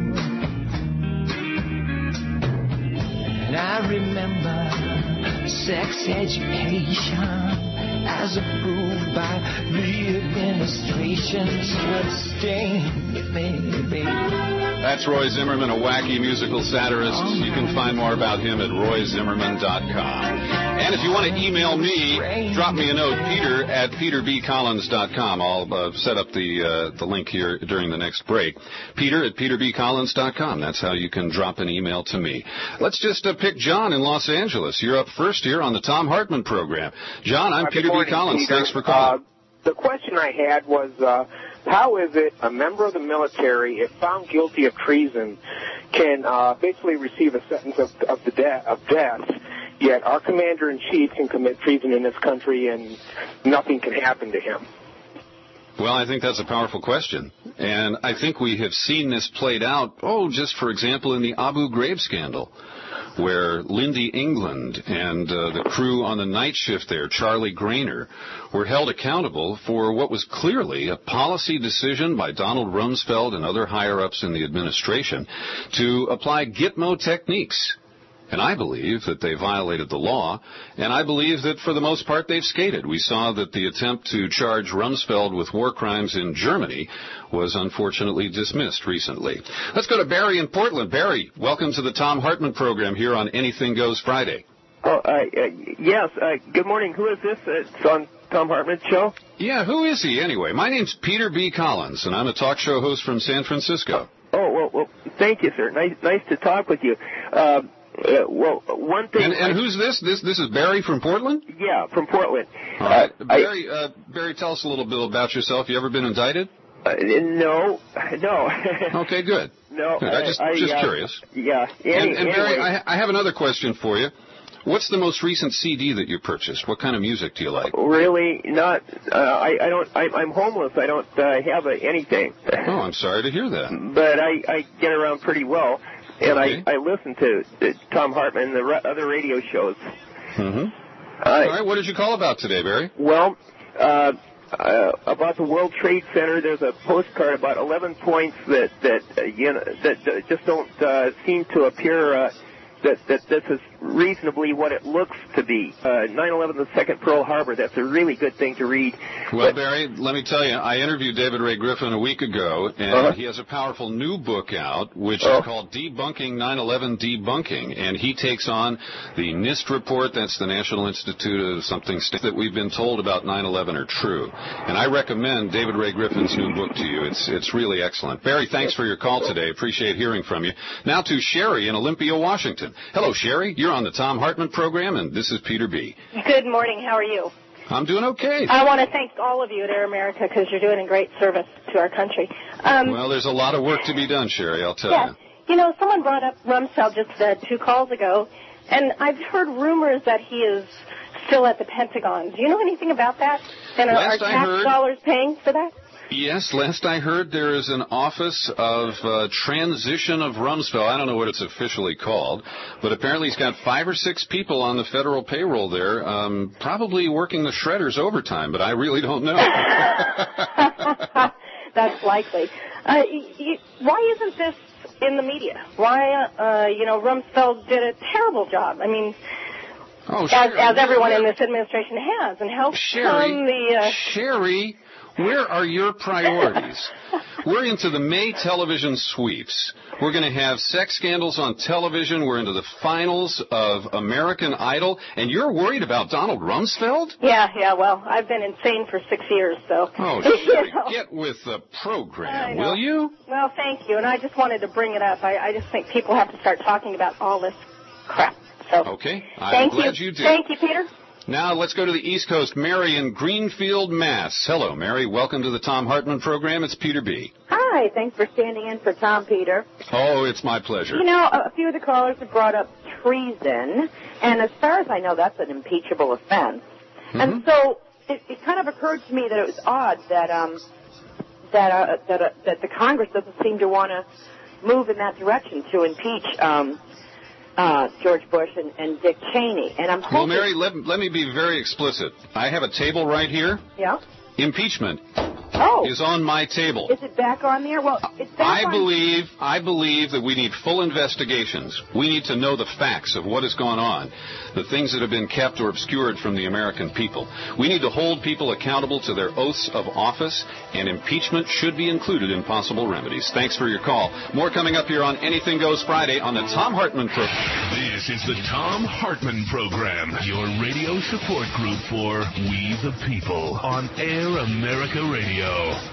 And I remember sex education as approved by the administration. So abstain with me, baby. That's Roy Zimmerman, a wacky musical satirist. You can find more about him at royzimmerman.com. And if you want to email me, drop me a note, Peter at peterbcollins.com. I'll set up the link here during the next break. Peter at peterbcollins.com. That's how you can drop an email to me. Let's just pick John in Los Angeles. You're up first here on the Thom Hartmann program. John, I'm Peter B. Collins. Peter. Thanks for calling. The question I had was, how is it a member of the military, if found guilty of treason, can basically receive a sentence of death, yet our commander-in-chief can commit treason in this country and nothing can happen to him? Well, I think that's a powerful question. And I think we have seen this played out, just for example, in the Abu Ghraib scandal, where Lindy England and the crew on the night shift there, Charlie Grainer, were held accountable for what was clearly a policy decision by Donald Rumsfeld and other higher-ups in the administration to apply Gitmo techniques. And I believe that they violated the law, and I believe that for the most part they've skated. We saw that the attempt to charge Rumsfeld with war crimes in Germany was unfortunately dismissed recently. Let's go to Barry in Portland. Barry, welcome to the Thom Hartmann program here on Anything Goes Friday. Yes. Good morning. Who is this? It's on Thom Hartmann's show? Yeah, who is he anyway? My name's Peter B. Collins, and I'm a talk show host from San Francisco. Well, thank you, sir. Nice to talk with you. One thing. And who's this? This is Barry from Portland? Yeah, from Portland. All right. Barry, tell us a little bit about yourself. You ever been indicted? No. Okay, good. No. Good. I just curious. Yeah. And anyway. Barry, I have another question for you. What's the most recent CD that you purchased? What kind of music do you like? Really not. I don't. I'm homeless. I don't have anything. Oh, I'm sorry to hear that. But I get around pretty well, and okay. I listen to Tom Hartman and the other radio shows. Mm-hmm. All right. What did you call about today, Barry? Well, about the World Trade Center, there's a postcard about 11 points that just don't seem to appear. That this is reasonably what it looks to be. 9/11, the second Pearl Harbor. That's a really good thing to read. Well, Barry, let me tell you, I interviewed David Ray Griffin a week ago, and he has a powerful new book out, which is called Debunking 9/11 Debunking, and he takes on the NIST report, that's the National Institute of something, that we've been told about 9/11 are true. And I recommend David Ray Griffin's new book to you. It's really excellent. Barry, thanks for your call today. Appreciate hearing from you. Now to Sherry in Olympia, Washington. Hello, Sherry. You're on the Tom Hartman program, and this is Peter B. Good morning. How are you? I'm doing okay. I want to thank all of you at Air America because you're doing a great service to our country. Well, there's a lot of work to be done, Sherry, I'll tell you. You know, someone brought up Rumsfeld just 2 calls ago, and I've heard rumors that he is still at the Pentagon. Do you know anything about that? And are tax dollars paying for that? Yes, last I heard, there is an office of transition of Rumsfeld. I don't know what it's officially called, but apparently he's got 5 or 6 people on the federal payroll there, probably working the shredders overtime, but I really don't know. That's likely. Why isn't this in the media? Why, Rumsfeld did a terrible job. I mean, as everyone in this administration has, and how come Sherry, where are your priorities? We're into the May television sweeps. We're going to have sex scandals on television. We're into the finals of American Idol. And you're worried about Donald Rumsfeld? Yeah, well, I've been insane for 6 years, so. Oh, Sherry, get with the program, will you? Well, thank you. And I just wanted to bring it up. I just think people have to start talking about all this crap. So. Okay, I'm glad you did. Thank you, Peter. Now let's go to the East Coast. Mary in Greenfield, Mass. Hello, Mary. Welcome to the Tom Hartman program. It's Peter B. Hi. Thanks for standing in for Tom, Peter. Oh, it's my pleasure. You know, a few of the callers have brought up treason, and as far as I know, that's an impeachable offense. Mm-hmm. And so it kind of occurred to me that it was odd that the Congress doesn't seem to want to move in that direction to impeach George Bush and Dick Cheney. And I'm hoping... Well, Mary, let me be very explicit. I have a table right here. Yeah. Impeachment is on my table. Is it back on there? Well, it's back I believe that we need full investigations. We need to know the facts of what has gone on, the things that have been kept or obscured from the American people. We need to hold people accountable to their oaths of office, and impeachment should be included in possible remedies. Thanks for your call. More coming up here on Anything Goes Friday on the Tom Hartman program. This is the Tom Hartman program, your radio support group for We the People on Air America Radio.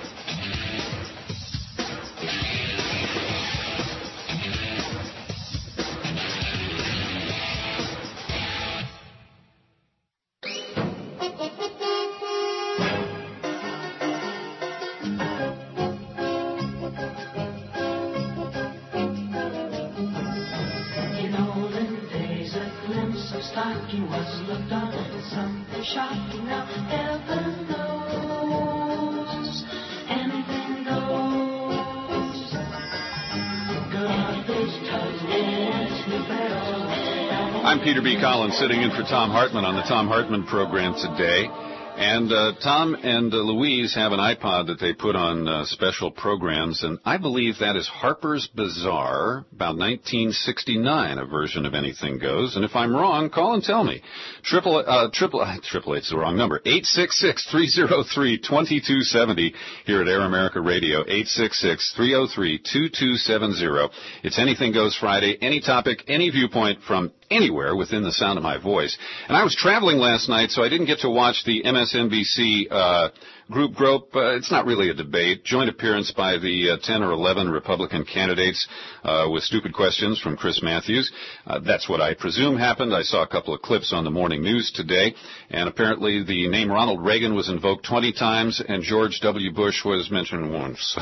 Stocking was looked on as something shocking. Now heaven knows anything goes. I'm Peter B. Collins, sitting in for Tom Hartman on the Tom Hartman program today. And Tom and Louise have an iPod that they put on special programs, and I believe that is Harper's Bazaar, about 1969, a version of Anything Goes. And if I'm wrong, call and tell me. 888's the wrong number. 866-303-2270 here at Air America Radio. 866-303-2270. It's Anything Goes Friday. Any topic, any viewpoint from anywhere within the sound of my voice. And I was traveling last night, so I didn't get to watch the MSNBC group grope. It's not really a debate. Joint appearance by the 10 or 11 Republican candidates with stupid questions from Chris Matthews. That's what I presume happened. I saw a couple of clips on the morning news today, and apparently the name Ronald Reagan was invoked 20 times, and George W. Bush was mentioned once.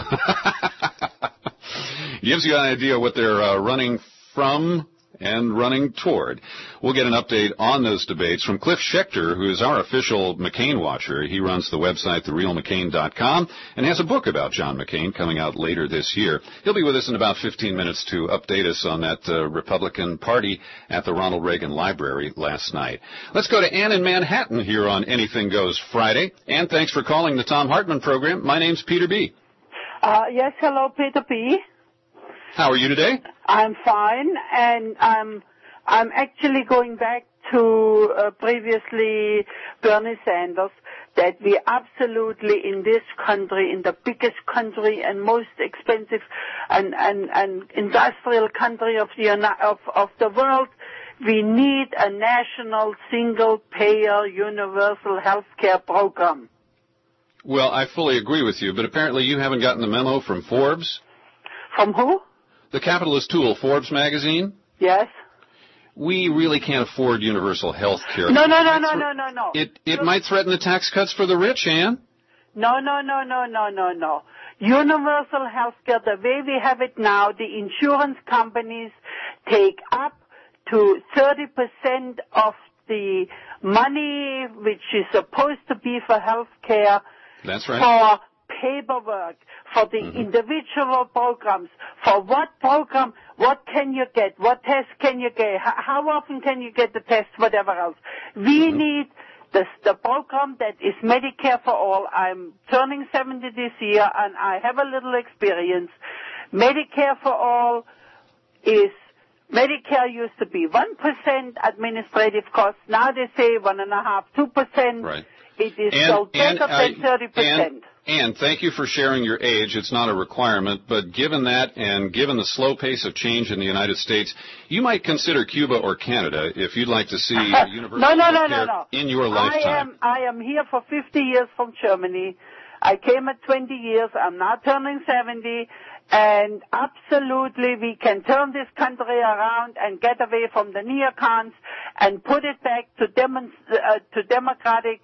Gives you an idea what they're running from and running toward. We'll get an update on those debates from Cliff Schechter, who is our official McCain watcher. He runs the website, therealmccain.com, and has a book about John McCain coming out later this year. He'll be with us in about 15 minutes to update us on that Republican party at the Ronald Reagan Library last night. Let's go to Ann in Manhattan here on Anything Goes Friday. Ann, thanks for calling the Tom Hartman program. My name's Peter B. Yes, hello, Peter B. How are you today? I'm fine, and I'm actually going back to previously Bernie Sanders, that we absolutely in this country, in the biggest country and most expensive and industrial country of the world, we need a national single-payer universal health care program. Well, I fully agree with you, but apparently you haven't gotten the memo from Forbes. From who? The capitalist tool, Forbes magazine. Yes. We really can't afford universal health care. No. It might threaten the tax cuts for the rich, Ann. No. Universal health care, the way we have it now, the insurance companies take up to 30% of the money which is supposed to be for health care. That's right. For paperwork, for the individual programs, for what program, what can you get, what test can you get, how often can you get the test, whatever else. We need the program that is Medicare for all. I'm turning 70 this year, and I have a little experience. Medicare for all is, Medicare used to be 1% administrative costs. Now they say 1.5%, 2%. Right. It is so better than 30%. And thank you for sharing your age. It's not a requirement, but given that and given the slow pace of change in the United States, you might consider Cuba or Canada if you'd like to see universal health care in your lifetime. I am here for 50 years from Germany. I came at 20 years. I'm now turning 70. And absolutely, we can turn this country around and get away from the neocons and put it back to democratic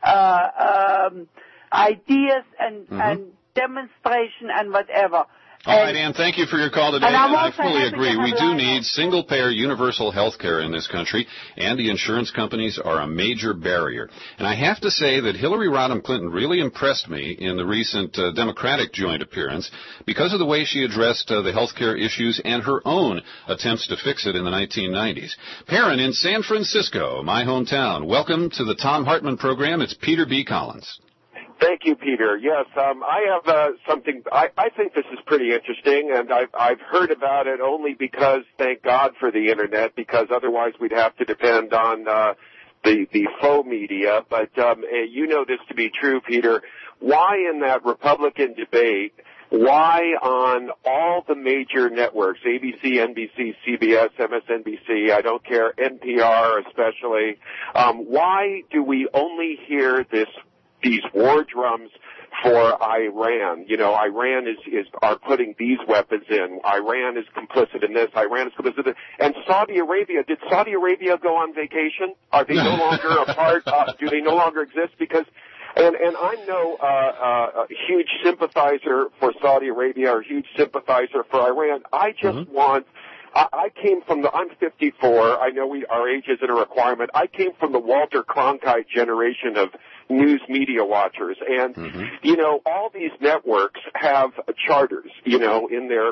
ideas and demonstration and whatever. All right, Ann, thank you for your call today. And I fully agree. We do need single-payer universal health care in this country, and the insurance companies are a major barrier. And I have to say that Hillary Rodham Clinton really impressed me in the recent Democratic joint appearance because of the way she addressed the health care issues and her own attempts to fix it in the 1990s. Perrin in San Francisco, my hometown. Welcome to the Tom Hartman program. It's Peter B. Collins. Thank you, Peter. Yes, I have something. I think this is pretty interesting, and I've heard about it only because, thank God for the internet, because otherwise we'd have to depend on the faux media. But you know this to be true, Peter. Why in that Republican debate? Why on all the major networks, ABC, NBC, CBS, MSNBC, I don't care, NPR especially, why do we only hear these war drums for Iran? You know, Iran are putting these weapons in. Iran is complicit in this. Iran is complicit in this. And Saudi Arabia, did Saudi Arabia go on vacation? Are they no longer a part? Do they no longer exist? Because, and I'm no huge sympathizer for Saudi Arabia or huge sympathizer for Iran. I just want, I came from I'm 54. I know our age isn't a requirement. I came from the Walter Cronkite generation of news media watchers, and you know, all these networks have charters, you know, in their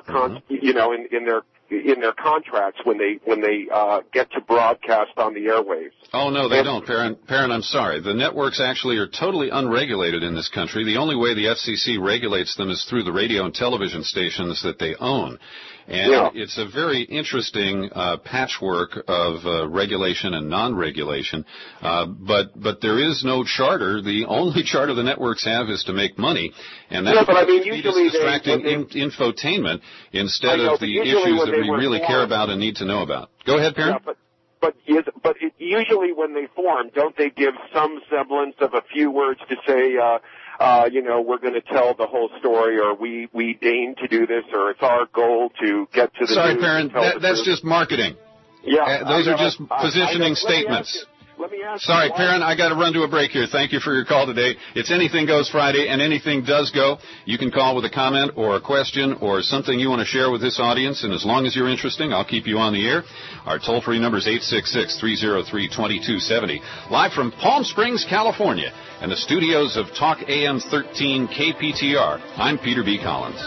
in their contracts when they get to broadcast on the airwaves. Oh no, they don't, Perrin. I'm sorry. The networks actually are totally unregulated in this country. The only way the FCC regulates them is through the radio and television stations that they own. And it's a very interesting patchwork of regulation and non-regulation. But there is no charter. The only charter the networks have is to make money. And that is distracting infotainment instead of the issues that we really care about and need to know about. Go ahead, Perrin. Yeah, but usually when they form, don't they give some semblance of a few words to say, we're going to tell the whole story, or we deign to do this, or it's our goal to get to the Sorry, news. Perrin, that's just marketing. Yeah. Those are just positioning statements. Let me ask Sorry, you, Perrin, I got to run to a break here. Thank you for your call today. It's Anything Goes Friday, and anything does go. You can call with a comment or a question or something you want to share with this audience, and as long as you're interesting, I'll keep you on the air. Our toll-free number is 866-303-2270. Live from Palm Springs, California, and the studios of Talk AM 13 KPTR. I'm Peter B. Collins.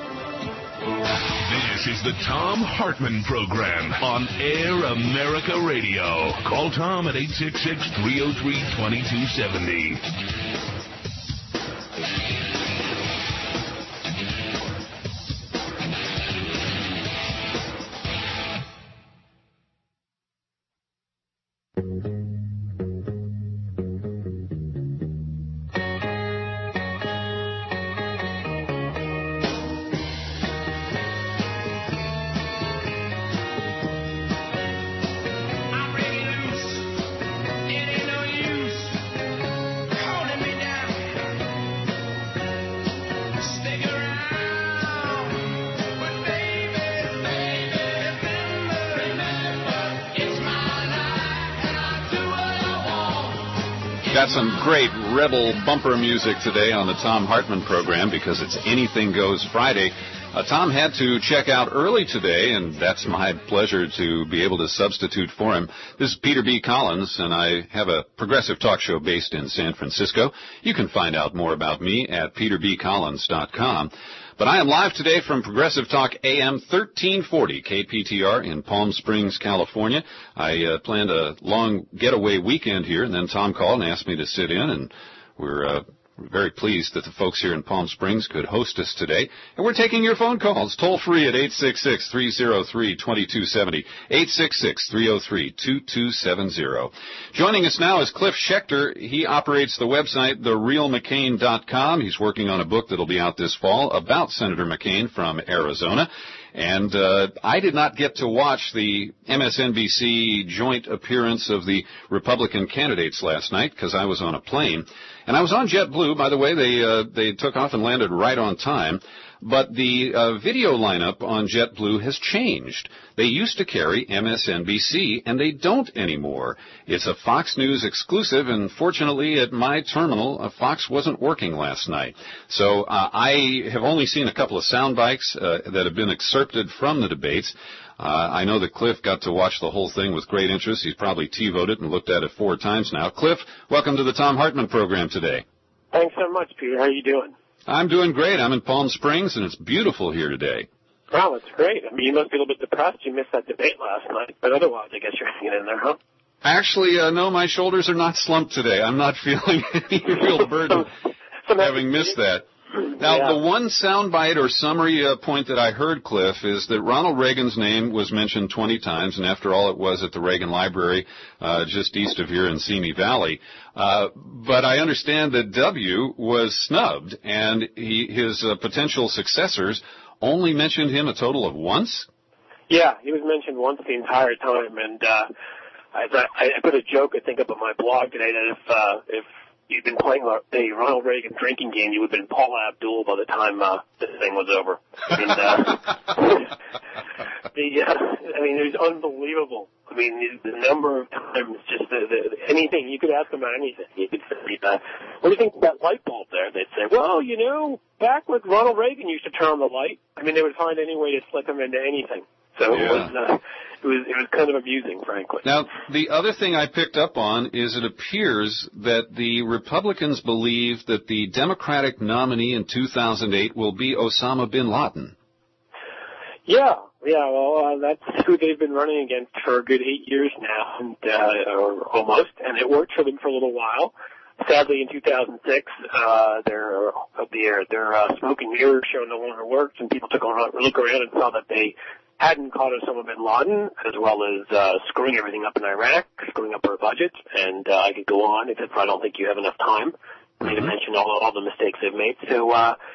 This is the Thom Hartmann Program on Air America Radio. Call Tom at 866-303-2270. Got some great rebel bumper music today on the Thom Hartmann Program because it's Anything Goes Friday. Tom had to check out early today, and that's my pleasure to be able to substitute for him. This is Peter B. Collins, and I have a progressive talk show based in San Francisco. You can find out more about me at peterbcollins.com. But I am live today from Progressive Talk AM 1340 KPTR in Palm Springs, California. I planned a long getaway weekend here, and then Tom called and asked me to sit in, and we're very pleased that the folks here in Palm Springs could host us today. And we're taking your phone calls toll-free at 866-303-2270, 866-303-2270. Joining us now is Cliff Schechter. He operates the website therealmccain.com. He's working on a book that'll be out this fall about Senator McCain from Arizona. And I did not get to watch the MSNBC joint appearance of the Republican candidates last night because I was on a plane. And I was on JetBlue, by the way. They took off and landed right on time. But the video lineup on JetBlue has changed. They used to carry MSNBC, and they don't anymore. It's a Fox News exclusive, and fortunately at my terminal, Fox wasn't working last night. So I have only seen a couple of sound bites that have been excerpted from the debates. I know that Cliff got to watch the whole thing with great interest. He's probably TiVoed it and looked at it 4 times now. Cliff, welcome to the Thom Hartmann Program today. Thanks so much, Peter. How are you doing? I'm doing great. I'm in Palm Springs, and it's beautiful here today. Wow, that's great. I mean, you must be a little bit depressed. You missed that debate last night, but otherwise, I guess you're hanging in there, huh? Actually, no, my shoulders are not slumped today. I'm not feeling any real burden having missed that. Now, the one soundbite or summary point that I heard, Cliff, is that Ronald Reagan's name was mentioned 20 times, and after all, it was at the Reagan Library just east of here in Simi Valley. But I understand that W was snubbed, and his potential successors only mentioned him a total of once? Yeah, he was mentioned once the entire time, and I put a joke, I think, up on my blog today that if you'd been playing the Ronald Reagan drinking game, you would have been Paula Abdul by the time this thing was over. And, I mean, it was unbelievable. I mean, the number of times, just anything, you could ask them about anything. You could say, what do you think about that light bulb there? They'd say, well, back when Ronald Reagan used to turn on the light, I mean, they would find any way to slip him into anything. So it was kind of amusing, frankly. Now, the other thing I picked up on is it appears that the Republicans believe that the Democratic nominee in 2008 will be Osama bin Laden. Yeah, well, that's who they've been running against for a good 8 years now, and or almost, and it worked for them for a little while. Sadly, in 2006, their smoke and mirror show no longer worked, and people took a look around and saw that they hadn't caught Osama bin Laden, as well as screwing everything up in Iraq, screwing up our budget, and I could go on, except I don't think you have enough time for me to mention all the mistakes they've made. So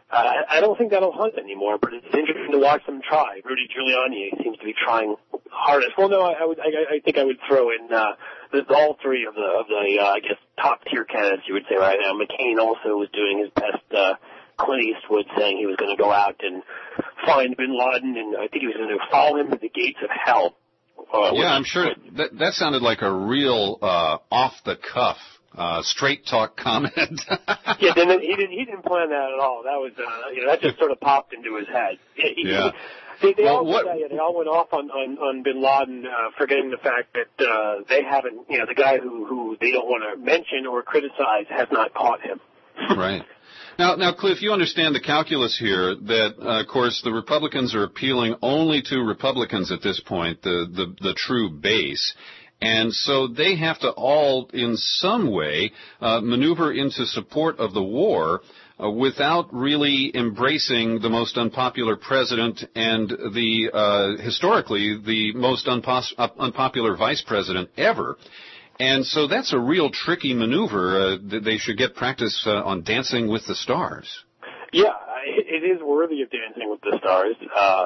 I don't think that'll hunt anymore, but it's interesting to watch them try. Rudy Giuliani seems to be trying hardest. Well, no, I think I would throw in all three of the I guess top tier candidates you would say right now. McCain also was doing his best. Clint Eastwood saying he was going to go out and find Bin Laden, and I think he was going to follow him to the gates of hell. Yeah, I'm sure that sounded like a real off the cuff. Straight talk comment. Yeah, then he didn't plan that at all. That was that just sort of popped into his head. Yeah. They all went off on Bin Laden, forgetting the fact that they haven't, the guy who they don't want to mention or criticize has not caught him. Right. Now, Cliff, you understand the calculus here that, of course, the Republicans are appealing only to Republicans at this point, the true base. And so they have to all, in some way, maneuver into support of the war without really embracing the most unpopular president and historically, the most unpopular vice president ever. And so that's a real tricky maneuver that they should get practice on Dancing with the Stars. Yeah, it is worthy of Dancing with the Stars.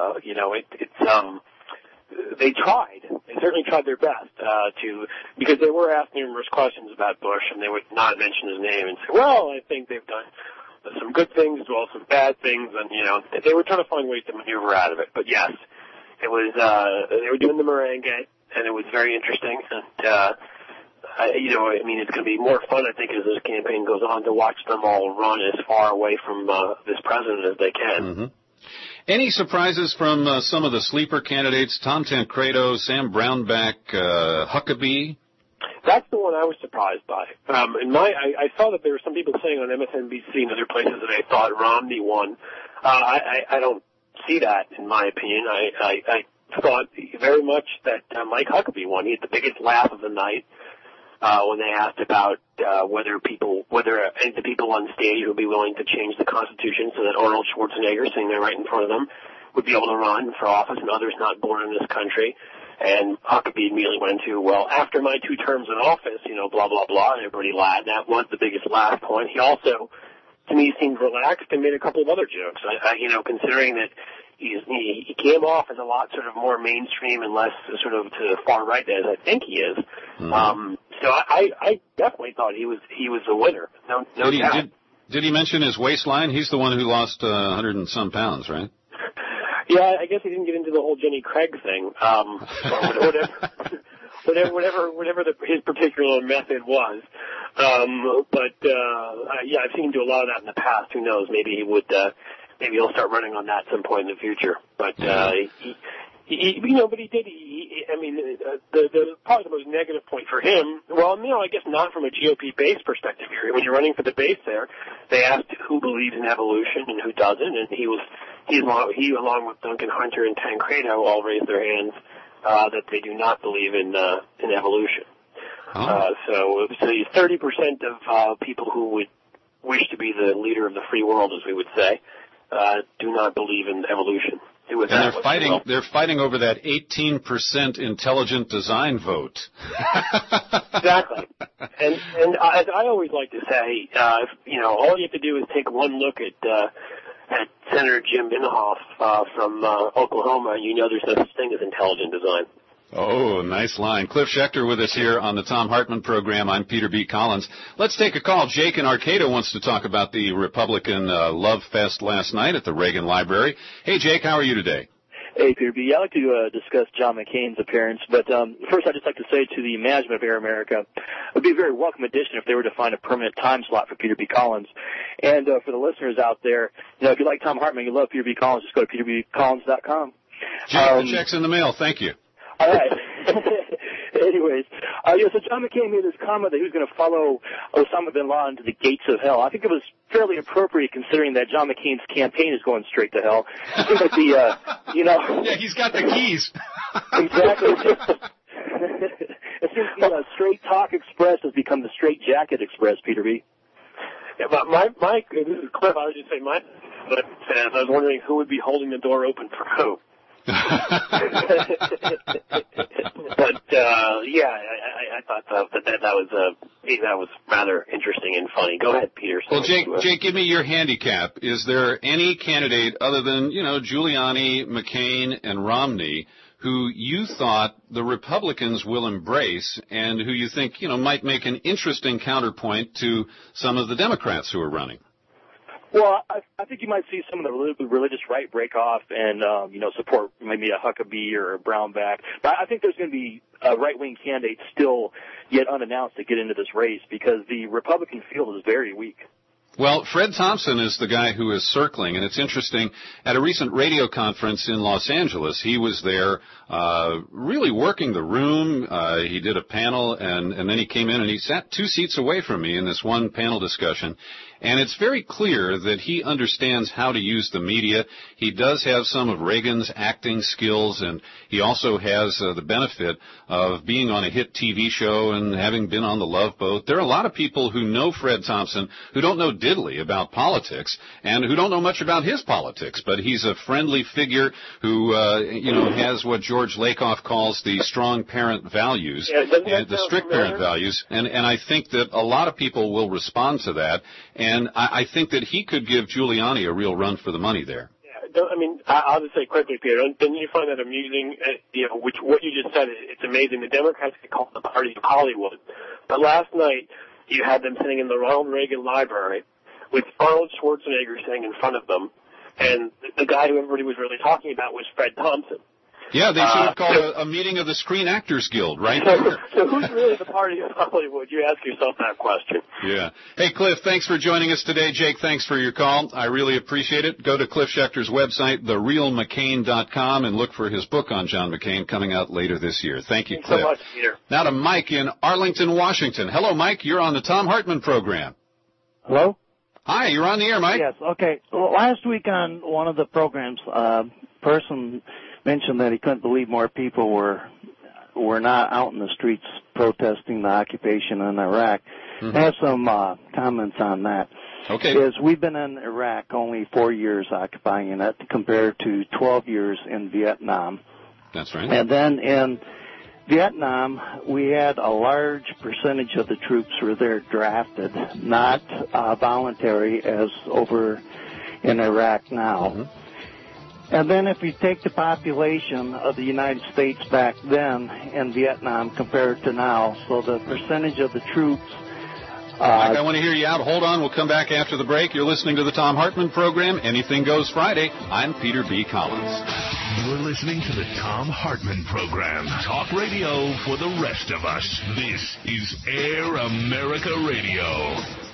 They tried. They certainly tried their best because they were asked numerous questions about Bush, and they would not mention his name and say, well, I think they've done some good things as well as some bad things, and, they were trying to find ways to maneuver out of it. But, yes, it was, they were doing the merengue, and it was very interesting, and, it's going to be more fun, I think, as this campaign goes on to watch them all run as far away from this president as they can. Mm-hmm. Any surprises from some of the sleeper candidates, Tom Tancredo, Sam Brownback, Huckabee? That's the one I was surprised by. I saw that there were some people saying on MSNBC and other places that they thought Romney won. I don't see that, in my opinion. I thought very much that Mike Huckabee won. He had the biggest laugh of the night. When they asked about whether any of the people on stage would be willing to change the Constitution so that Arnold Schwarzenegger, sitting there right in front of them, would be able to run for office and others not born in this country. And Huckabee immediately went into, well, after my 2 terms in office, blah, blah, blah, and everybody laughed. That was the biggest laugh point. He also, to me, seemed relaxed and made a couple of other jokes. Considering that he came off as a lot sort of more mainstream and less sort of to the far right as I think he is. Mm-hmm. So I definitely thought he was the winner. No doubt. Did he mention his waistline? He's the one who lost 100 and some pounds, right? Yeah, I guess he didn't get into the whole Jenny Craig thing. Whatever his particular method was. Yeah, I've seen him do a lot of that in the past. Who knows? Maybe he would. Maybe he'll start running on that at some point in the future. But but he did. Probably the most negative point for him. Well, I guess not from a GOP base perspective here. When you're running for the base, there, they asked who believes in evolution and who doesn't, and he along with Duncan Hunter and Tancredo all raised their hands that they do not believe in evolution. Oh. So 30% of people who would wish to be the leader of the free world, as we would say, do not believe in evolution. And they're fighting over that 18% intelligent design vote. Exactly. And as I always like to say, all you have to do is take one look at Senator Jim Inhofe from Oklahoma, and there's no such thing as intelligent design. Oh, nice line. Cliff Schechter with us here on the Tom Hartman program. I'm Peter B. Collins. Let's take a call. Jake in Arcata wants to talk about the Republican Love Fest last night at the Reagan Library. Hey, Jake, how are you today? Hey, Peter B. I'd like to discuss John McCain's appearance, but first I'd just like to say to the management of Air America, it would be a very welcome addition if they were to find a permanent time slot for Peter B. Collins. And for the listeners out there, if you like Tom Hartman, you love Peter B. Collins, just go to peterbcollins.com. Jake, the check's in the mail. Thank you. All right. Anyways, so John McCain made this comment that he was going to follow Osama bin Laden to the gates of hell. I think it was fairly appropriate considering that John McCain's campaign is going straight to hell. It seems like Yeah, he's got the keys. Exactly. It seems the Straight Talk Express has become the Straight Jacket Express, Peter B. Yeah, but this is Cliff. I was just saying I was wondering who would be holding the door open for who. But I thought that was rather interesting and funny. Go ahead, Peter. Well, Jake, give me your handicap. Is there any candidate other than Giuliani, McCain, and Romney who you thought the Republicans will embrace and who you think might make an interesting counterpoint to some of the Democrats who are running? Well, I think you might see some of the religious right break off and, support maybe a Huckabee or a Brownback. But I think there's going to be a right-wing candidate still yet unannounced to get into this race because the Republican field is very weak. Well, Fred Thompson is the guy who is circling, and it's interesting. At a recent radio conference in Los Angeles, he was there really working the room. He did a panel, and then he came in and he sat 2 seats away from me in this one panel discussion. And it's very clear that he understands how to use the media. He does have some of Reagan's acting skills, and he also has the benefit of being on a hit TV show and having been on the Love Boat. There are a lot of people who know Fred Thompson who don't know diddly about politics and who don't know much about his politics, but he's a friendly figure who, has what George Lakoff calls the strong parent values, and the strict parent values, and I think that a lot of people will respond to that. And I think that he could give Giuliani a real run for the money there. Yeah, I'll just say quickly, Peter, don't you find that amusing? What you just said, it's amazing. The Democrats get called the party of Hollywood. But last night, you had them sitting in the Ronald Reagan Library with Arnold Schwarzenegger sitting in front of them. And the guy who everybody was really talking about was Fred Thompson. Yeah, they should have called a meeting of the Screen Actors Guild right there. So who's really the party of Hollywood? You ask yourself that question. Yeah. Hey, Cliff, thanks for joining us today. Jake, thanks for your call. I really appreciate it. Go to Cliff Schecter's website, therealmccain.com, and look for his book on John McCain coming out later this year. Thank you, Thanks Cliff. so much, Peter. Now to Mike in Arlington, Washington. Hello, Mike. You're on the Tom Hartman program. Hello? Hi, you're on the air, Mike. Yes, okay. Well, last week on one of the programs, person mentioned that he couldn't believe more people were not out in the streets protesting the occupation in Iraq. Mm-hmm. I have some comments on that. Okay. Because we've been in Iraq only 4 years occupying it compared to 12 years in Vietnam. That's right. And then in Vietnam, we had a large percentage of the troops were there drafted, not voluntary as over in Iraq now. Mm-hmm. And then if you take the population of the United States back then in Vietnam compared to now, so the percentage of the troops... Mike, I want to hear you out. Hold on. We'll come back after the break. You're listening to the Tom Hartman program, Anything Goes Friday. I'm Peter B. Collins. You're listening to the Tom Hartman program. Talk radio for the rest of us. This is Air America Radio.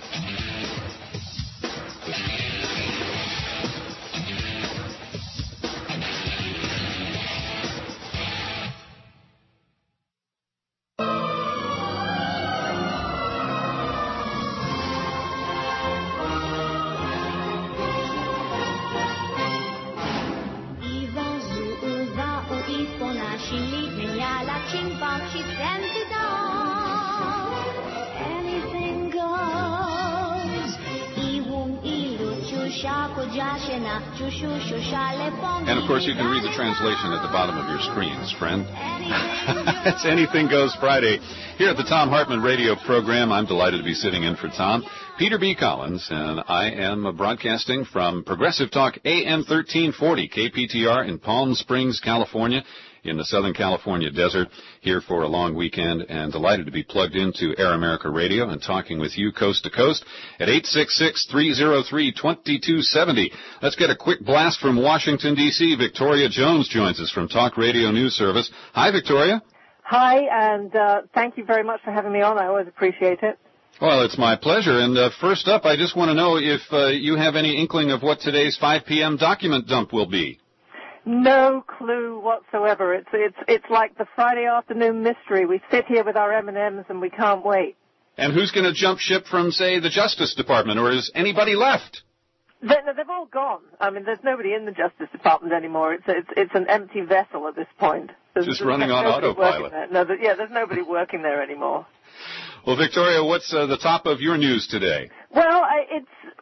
And, of course, you can read the translation at the bottom of your screens, friend. It's Anything Goes Friday. Here at the Tom Hartman radio program, I'm delighted to be sitting in for Tom. Peter B. Collins, and I am broadcasting from Progressive Talk AM 1340, KPTR in Palm Springs, California, in the Southern California desert, here for a long weekend, and delighted to be plugged into Air America Radio and talking with you coast to coast at 866-303-2270. Let's get a quick blast from Washington, D.C. Victoria Jones joins us from Talk Radio News Service. Hi, Victoria. Hi, and thank you very much for having me on. I always appreciate it. Well, it's my pleasure. And first up, I just want to know if you have any inkling of what today's 5 p.m. document dump will be. No clue whatsoever. It's like the Friday afternoon mystery. We sit here with our M&Ms and we can't wait. And who's going to jump ship from, say, the Justice Department, or is anybody left? They've all gone. I mean, there's nobody in the Justice Department anymore. It's an empty vessel at this point. Just running on autopilot. There's nobody working there anymore. Well, Victoria, what's the top of your news today? Well, it's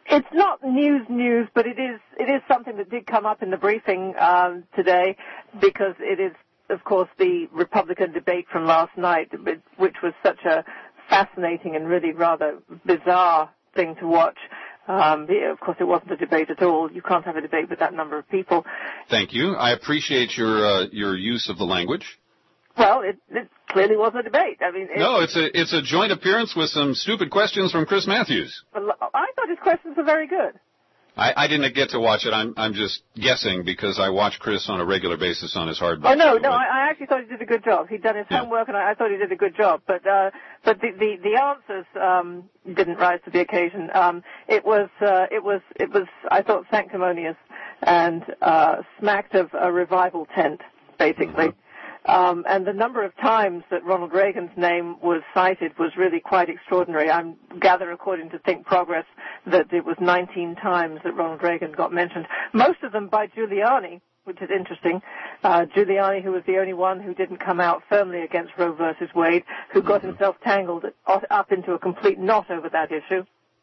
It's not news, but it is something that did come up in the briefing today, because it is, of course, the Republican debate from last night, which was such a fascinating and really rather bizarre thing to watch. Of course, it wasn't a debate at all. You can't have a debate with that number of people. Thank you. I appreciate your use of the language. Well, it clearly wasn't a debate. I mean, it's a joint appearance with some stupid questions from Chris Matthews. Well, I thought his questions were very good. I didn't get to watch it. I'm just guessing because I watch Chris on a regular basis on his hardback. Oh no, I actually thought he did a good job. He'd done his homework, and I thought he did a good job. But the answers didn't rise to the occasion. It was I thought sanctimonious and smacked of a revival tent, basically. And the number of times that Ronald Reagan's name was cited was really quite extraordinary. I gather, according to Think Progress, that it was 19 times that Ronald Reagan got mentioned, most of them by Giuliani, which is interesting. Giuliani, who was the only one who didn't come out firmly against Roe versus Wade, who got himself tangled up into a complete knot over that issue.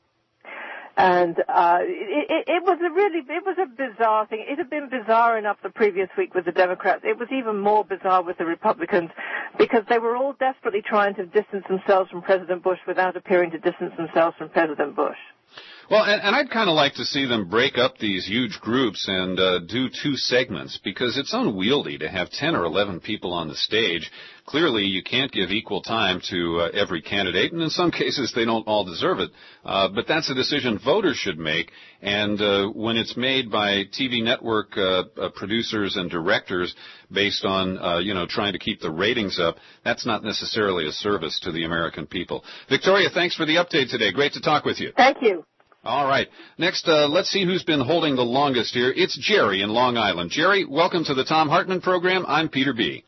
And it was a bizarre thing. It had been bizarre enough the previous week with the Democrats. It was even more bizarre with the Republicans, because they were all desperately trying to distance themselves from President Bush without appearing to distance themselves from President Bush. Well, and I'd kind of like to see them break up these huge groups and do 2 segments, because it's unwieldy to have 10 or 11 people on the stage. Clearly, you can't give equal time to every candidate, and in some cases they don't all deserve it. But that's a decision voters should make, and when it's made by TV network producers and directors based on, trying to keep the ratings up, that's not necessarily a service to the American people. Victoria, thanks for the update today. Great to talk with you. Thank you. All right. Next, let's see who's been holding the longest here. It's Jerry in Long Island. Jerry, welcome to the Tom Hartman program. I'm Peter B.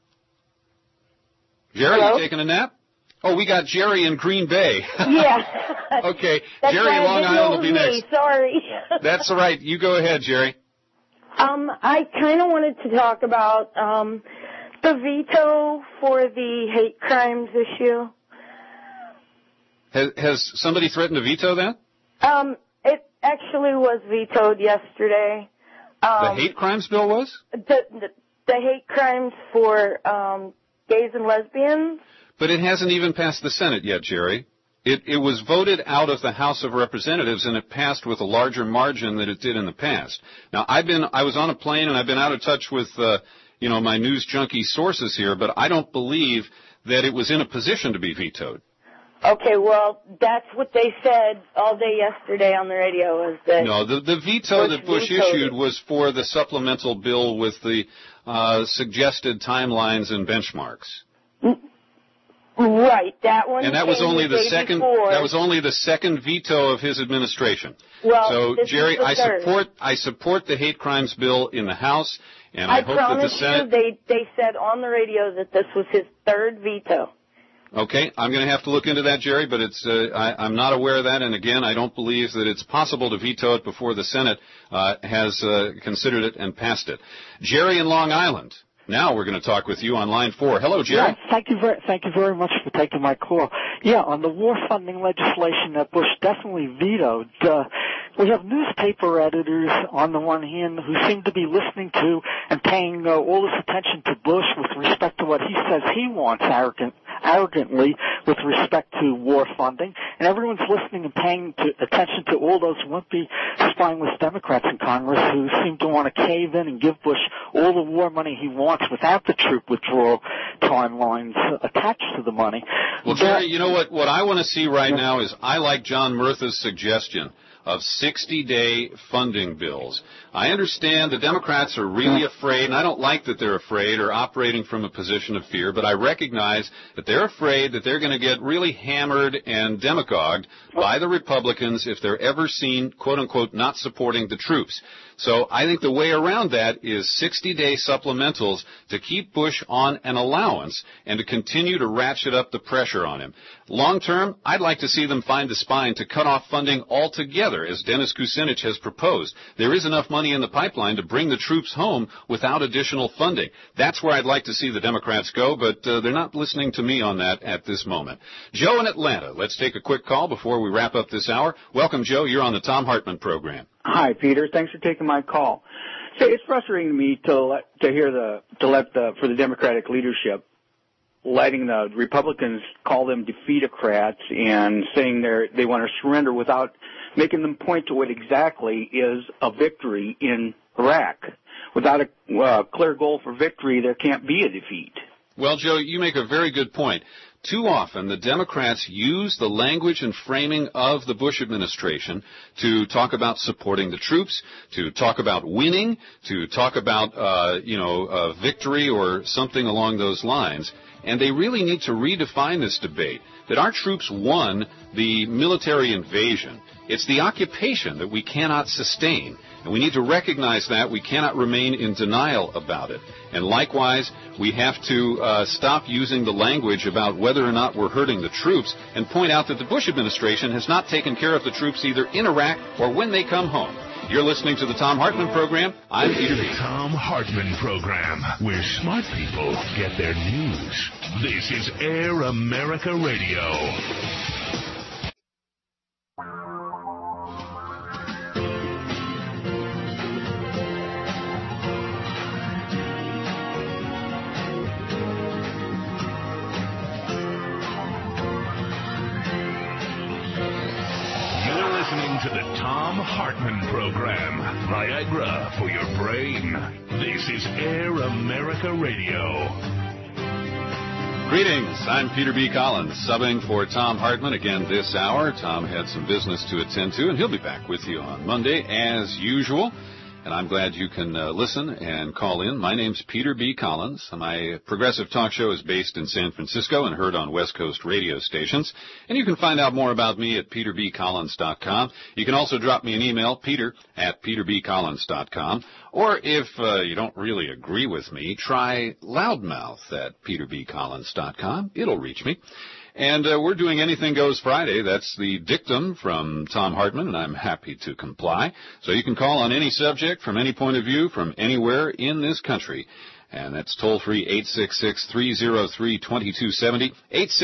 Jerry, Hello? you taking a nap? Oh, we got Jerry in Green Bay. Yeah. Okay, That's Jerry in Long Island will be next. Sorry. That's all right. You go ahead, Jerry. I kind of wanted to talk about the veto for the hate crimes issue. Has somebody threatened to veto that? It actually was vetoed yesterday. The hate crimes bill was? The hate crimes for gays and lesbians. But it hasn't even passed the Senate yet, Jerry. It was voted out of the House of Representatives, and it passed with a larger margin than it did in the past. Now, I was on a plane, and I've been out of touch with, my news junkie sources here, but I don't believe that it was in a position to be vetoed. Okay, well, that's what they said all day yesterday on the radio. Was that no, the veto that Bush issued was for the supplemental bill with the suggested timelines and benchmarks. Right, that one. And that was only the second. Before. That was only the second veto of his administration. Well, so this Jerry, is the third. I support the hate crimes bill in the House, and I hope that the Senate. They said on the radio that this was his third veto. Okay, I'm going to have to look into that, Jerry, but I'm not aware of that, and again, I don't believe that it's possible to veto it before the Senate has considered it and passed it. Jerry in Long Island. Now we're going to talk with you on line 4. Hello, Jerry. Yeah, thank you very much for taking my call. Yeah, on the war funding legislation that Bush definitely vetoed, we have newspaper editors on the one hand who seem to be listening to and paying all this attention to Bush with respect to what he says he wants arrogantly with respect to war funding, and everyone's listening and paying attention to all those wimpy, spineless Democrats in Congress who seem to want to cave in and give Bush all the war money he wants without the troop withdrawal timelines attached to the money. Well, Jerry, you know what I want to see right now is I like John Murtha's suggestion of 60-day funding bills. I understand the Democrats are really afraid, and I don't like that they're afraid or operating from a position of fear, but I recognize that they're afraid that they're going to get really hammered and demagogued by the Republicans if they're ever seen, quote-unquote, not supporting the troops. So I think the way around that is 60-day supplementals to keep Bush on an allowance and to continue to ratchet up the pressure on him. Long term, I'd like to see them find the spine to cut off funding altogether together, as Dennis Kucinich has proposed. There is enough money in the pipeline to bring the troops home without additional funding. That's where I'd like to see the Democrats go, but they're not listening to me on that at this moment. Joe in Atlanta, let's take a quick call before we wrap up this hour. Welcome, Joe. You're on the Thom Hartmann program. Hi, Peter. Thanks for taking my call. Say, it's frustrating to me for the Democratic leadership letting the Republicans call them defeatocrats and saying they want to surrender without making them point to what exactly is a victory in Iraq. Without a clear goal for victory, there can't be a defeat. Well, Joe, you make a very good point. Too often, the Democrats use the language and framing of the Bush administration to talk about supporting the troops, to talk about winning, to talk about, victory or something along those lines. And they really need to redefine this debate, that our troops won the military invasion. It's the occupation that we cannot sustain. And we need to recognize that. We cannot remain in denial about it. And likewise, we have to stop using the language about whether or not we're hurting the troops and point out that the Bush administration has not taken care of the troops either in Iraq or when they come home. You're listening to the Thom Hartmann program. I'm Peter B. The Thom Hartmann program, where smart people get their news. This is Air America Radio. To the Thom Hartmann program. Viagra for your brain. This is Air America Radio. Greetings. I'm Peter B. Collins, subbing for Thom Hartmann again this hour. Tom had some business to attend to, and he'll be back with you on Monday as usual. And I'm glad you can listen and call in. My name's Peter B. Collins. My progressive talk show is based in San Francisco and heard on West Coast radio stations. And you can find out more about me at peterbcollins.com. You can also drop me an email, peter@peterbcollins.com. Or if you don't really agree with me, try loudmouth at peterbcollins.com. It'll reach me. And we're doing Anything Goes Friday. That's the dictum from Thom Hartmann, and I'm happy to comply. So you can call on any subject from any point of view from anywhere in this country. And that's toll-free 866-303-2270,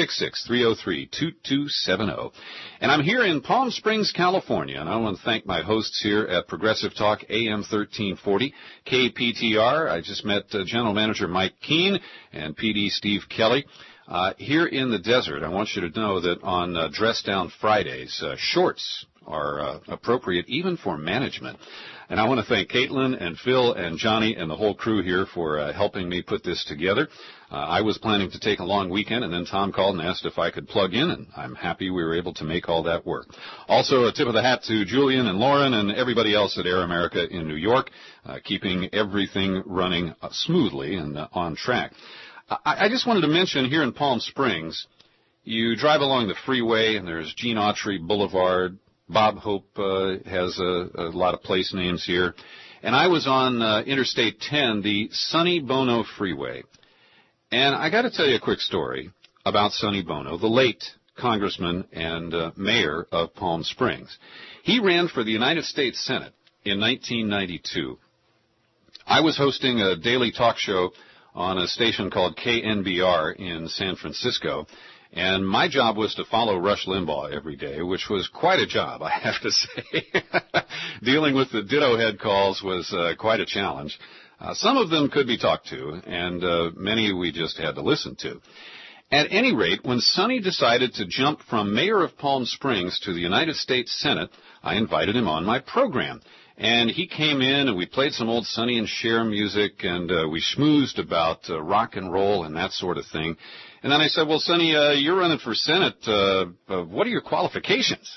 866-303-2270. And I'm here in Palm Springs, California, and I want to thank my hosts here at Progressive Talk AM 1340, KPTR. I just met General Manager Mike Keene and PD Steve Kelly. Here in the desert, I want you to know that on Dress Down Fridays, shorts are appropriate even for management. And I want to thank Caitlin and Phil and Johnny and the whole crew here for helping me put this together. I was planning to take a long weekend, and then Tom called and asked if I could plug in, and I'm happy we were able to make all that work. Also, a tip of the hat to Julian and Lauren and everybody else at Air America in New York, keeping everything running smoothly and on track. I just wanted to mention here in Palm Springs, you drive along the freeway and there's Gene Autry Boulevard. Bob Hope has a lot of place names here. And I was on Interstate 10, the Sonny Bono Freeway. And I got to tell you a quick story about Sonny Bono, the late congressman and mayor of Palm Springs. He ran for the United States Senate in 1992. I was hosting a daily talk show on a station called KNBR in San Francisco, and my job was to follow Rush Limbaugh every day, which was quite a job, I have to say. Dealing with the ditto head calls was quite a challenge. Some of them could be talked to, and many we just had to listen to. At any rate, when Sonny decided to jump from mayor of Palm Springs to the United States Senate, I invited him on my program. And he came in, and we played some old Sonny and Cher music, and we schmoozed about rock and roll and that sort of thing. And then I said, well, Sonny, you're running for Senate. What are your qualifications?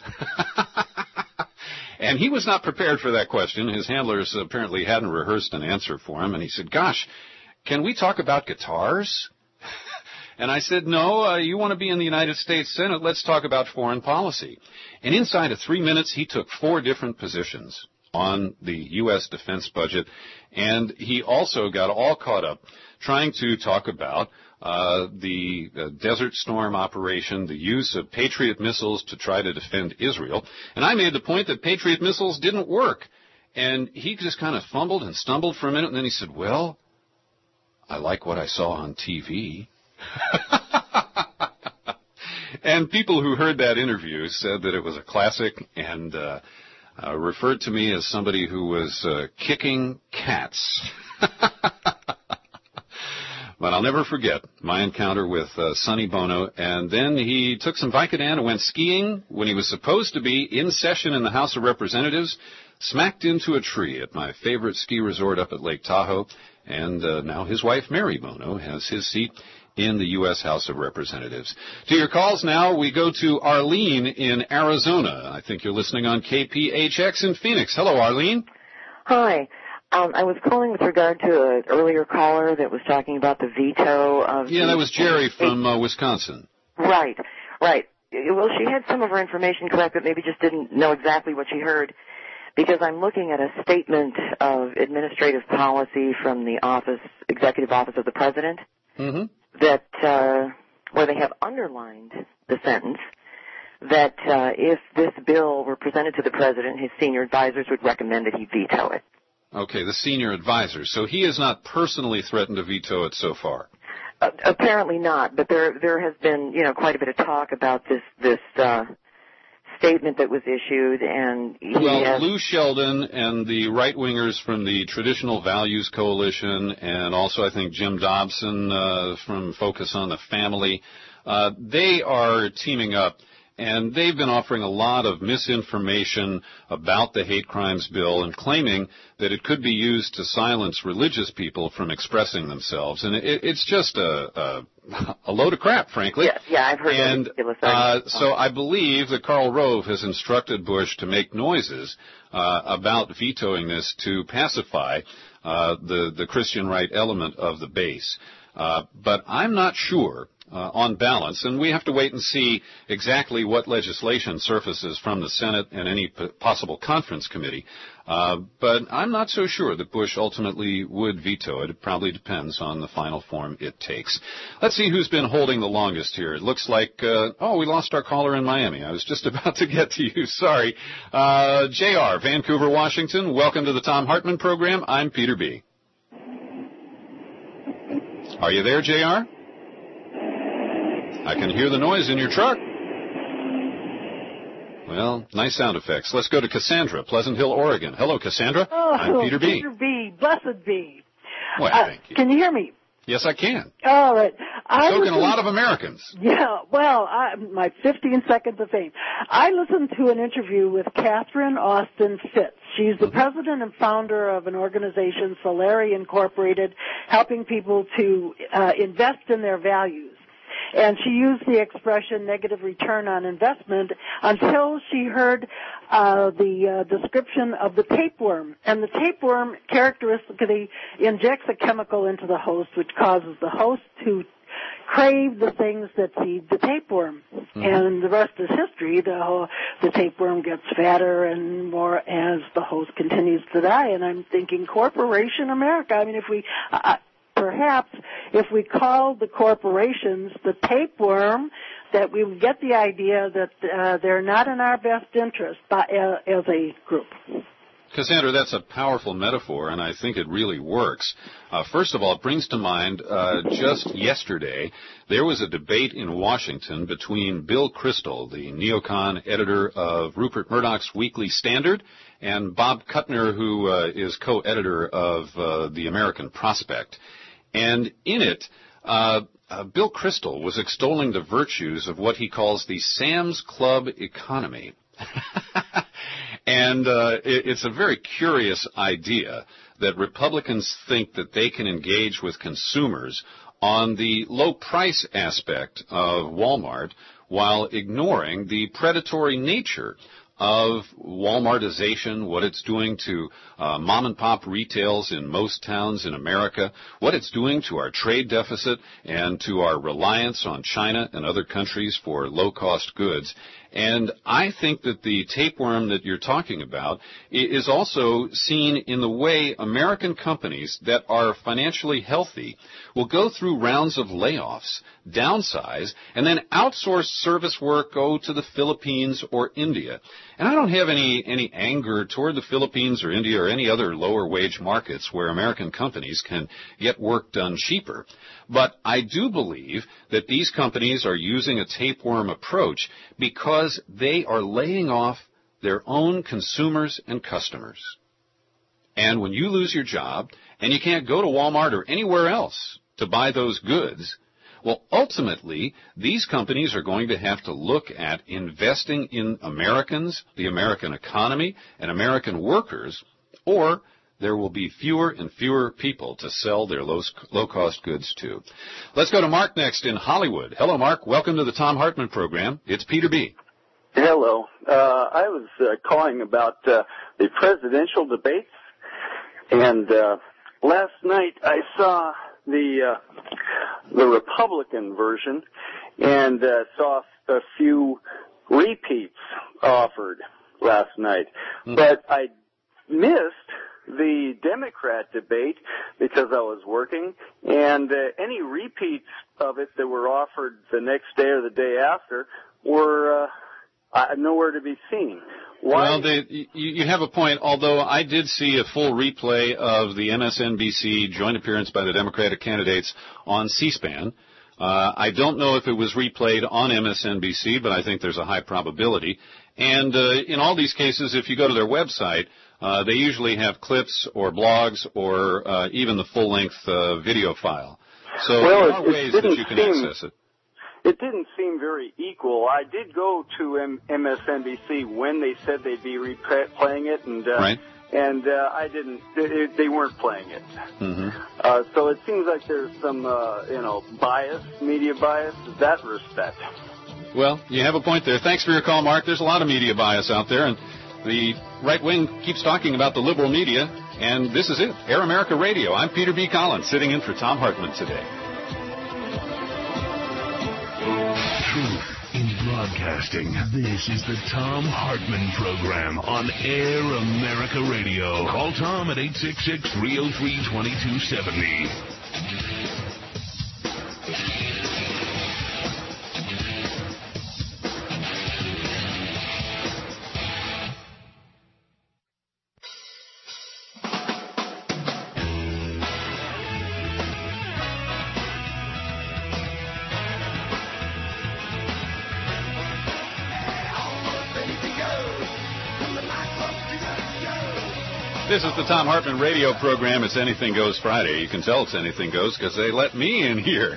And he was not prepared for that question. His handlers apparently hadn't rehearsed an answer for him. And he said, gosh, can we talk about guitars? And I said, no, you want to be in the United States Senate, let's talk about foreign policy. And inside of 3 minutes, he took 4 different positions on the U.S. defense budget, and he also got all caught up trying to talk about the Desert Storm operation, the use of Patriot missiles to try to defend Israel. And I made the point that Patriot missiles didn't work. And he just kind of fumbled and stumbled for a minute, and then he said, well, I like what I saw on TV. And people who heard that interview said that it was a classic and referred to me as somebody who was kicking cats. But I'll never forget my encounter with Sonny Bono, and then he took some Vicodin and went skiing when he was supposed to be in session in the House of Representatives, smacked into a tree at my favorite ski resort up at Lake Tahoe, and now his wife, Mary Bono, has his seat in the U.S. House of Representatives. To your calls now, we go to Arlene in Arizona. I think you're listening on KPHX in Phoenix. Hello, Arlene. Hi. I was calling with regard to an earlier caller that was talking about the veto of... Yeah, that was Jerry from Wisconsin. Right. Well, she had some of her information correct, but maybe just didn't know exactly what she heard, because I'm looking at a statement of administrative policy from the Executive Office of the President, that where they have underlined the sentence that if this bill were presented to the President, his senior advisors would recommend that he veto it. Okay, the senior advisor. So he has not personally threatened to veto it so far. Apparently not, but there has been, quite a bit of talk about this statement that was issued, and Lou Sheldon and the right-wingers from the Traditional Values Coalition, and also I think Jim Dobson from Focus on the Family, they are teaming up. And they've been offering a lot of misinformation about the hate crimes bill and claiming that it could be used to silence religious people from expressing themselves. And it's just a load of crap, frankly. Yeah, I've heard and, so I believe that Karl Rove has instructed Bush to make noises about vetoing this to pacify the Christian right element of the base. But I'm not sure. On balance, and we have to wait and see exactly what legislation surfaces from the Senate and any possible conference committee. But I'm not so sure that Bush ultimately would veto it. It probably depends on the final form it takes. Let's see who's been holding the longest here. It looks like, we lost our caller in Miami. I was just about to get to you. Sorry. JR, Vancouver, Washington. Welcome to the Thom Hartmann program. I'm Peter B. Are you there, JR? I can hear the noise in your truck. Well, nice sound effects. Let's go to Cassandra, Pleasant Hill, Oregon. Hello, Cassandra. I'm Peter B. Peter B. Blessed be. Well, thank you. Can you hear me? Yes, I can. All right. So can a lot of Americans. Yeah, well, my 15 seconds of fame. I listened to an interview with Catherine Austin Fitts. She's the president and founder of an organization, Solari Incorporated, helping people to invest in their values. And she used the expression negative return on investment until she heard the description of the tapeworm. And the tapeworm characteristically injects a chemical into the host, which causes the host to crave the things that feed the tapeworm. And the rest is history. The tapeworm gets fatter and more as the host continues to die. And I'm thinking corporation America. I mean, perhaps if we called the corporations the tapeworm, that we would get the idea that they're not in our best interest as a group. Cassandra, that's a powerful metaphor, and I think it really works. First of all, it brings to mind just yesterday there was a debate in Washington between Bill Kristol, the neocon editor of Rupert Murdoch's Weekly Standard, and Bob Kuttner, who is co-editor of the American Prospect. And in it, Bill Kristol was extolling the virtues of what he calls the Sam's Club economy. And it's a very curious idea that Republicans think that they can engage with consumers on the low price aspect of Walmart while ignoring the predatory nature of Walmartization, what it's doing to mom-and-pop retails in most towns in America, what it's doing to our trade deficit and to our reliance on China and other countries for low-cost goods. And I think that the tapeworm that you're talking about is also seen in the way American companies that are financially healthy will go through rounds of layoffs, downsize, and then outsource service work, go to the Philippines or India. And I don't have any anger toward the Philippines or India or any other lower wage markets where American companies can get work done cheaper. But I do believe that these companies are using a tapeworm approach because they are laying off their own consumers and customers. And when you lose your job and you can't go to Walmart or anywhere else to buy those goods, well, ultimately, these companies are going to have to look at investing in Americans, the American economy, and American workers, or there will be fewer and fewer people to sell their low-cost goods to. Let's go to Mark next in Hollywood. Hello, Mark. Welcome to the Thom Hartmann program. It's Peter B. Hello. I was calling about the presidential debates, and last night I saw the Republican version and saw a few repeats offered last night, but I missed the Democrat debate because I was working, and any repeats of it that were offered the next day or the day after were nowhere to be seen. Why? Well, you have a point, although I did see a full replay of the MSNBC joint appearance by the Democratic candidates on C-SPAN. I don't know if it was replayed on MSNBC, but I think there's a high probability. And in all these cases, if you go to their website, they usually have clips or blogs or even the full-length video file. So there are ways that you can access it. It didn't seem very equal. I did go to MSNBC when they said they'd be replaying it, and right. And I didn't. They weren't playing it. Mm-hmm. So it seems like there's some, bias, media bias in that respect. Well, you have a point there. Thanks for your call, Mark. There's a lot of media bias out there, and the right wing keeps talking about the liberal media, and this is it. Air America Radio. I'm Peter B. Collins, sitting in for Thom Hartmann today. Truth in broadcasting. This is the Thom Hartmann program on Air America Radio. Call Tom at 866-303-2270. This is the Thom Hartmann radio program. It's Anything Goes Friday. You can tell it's Anything Goes because they let me in here.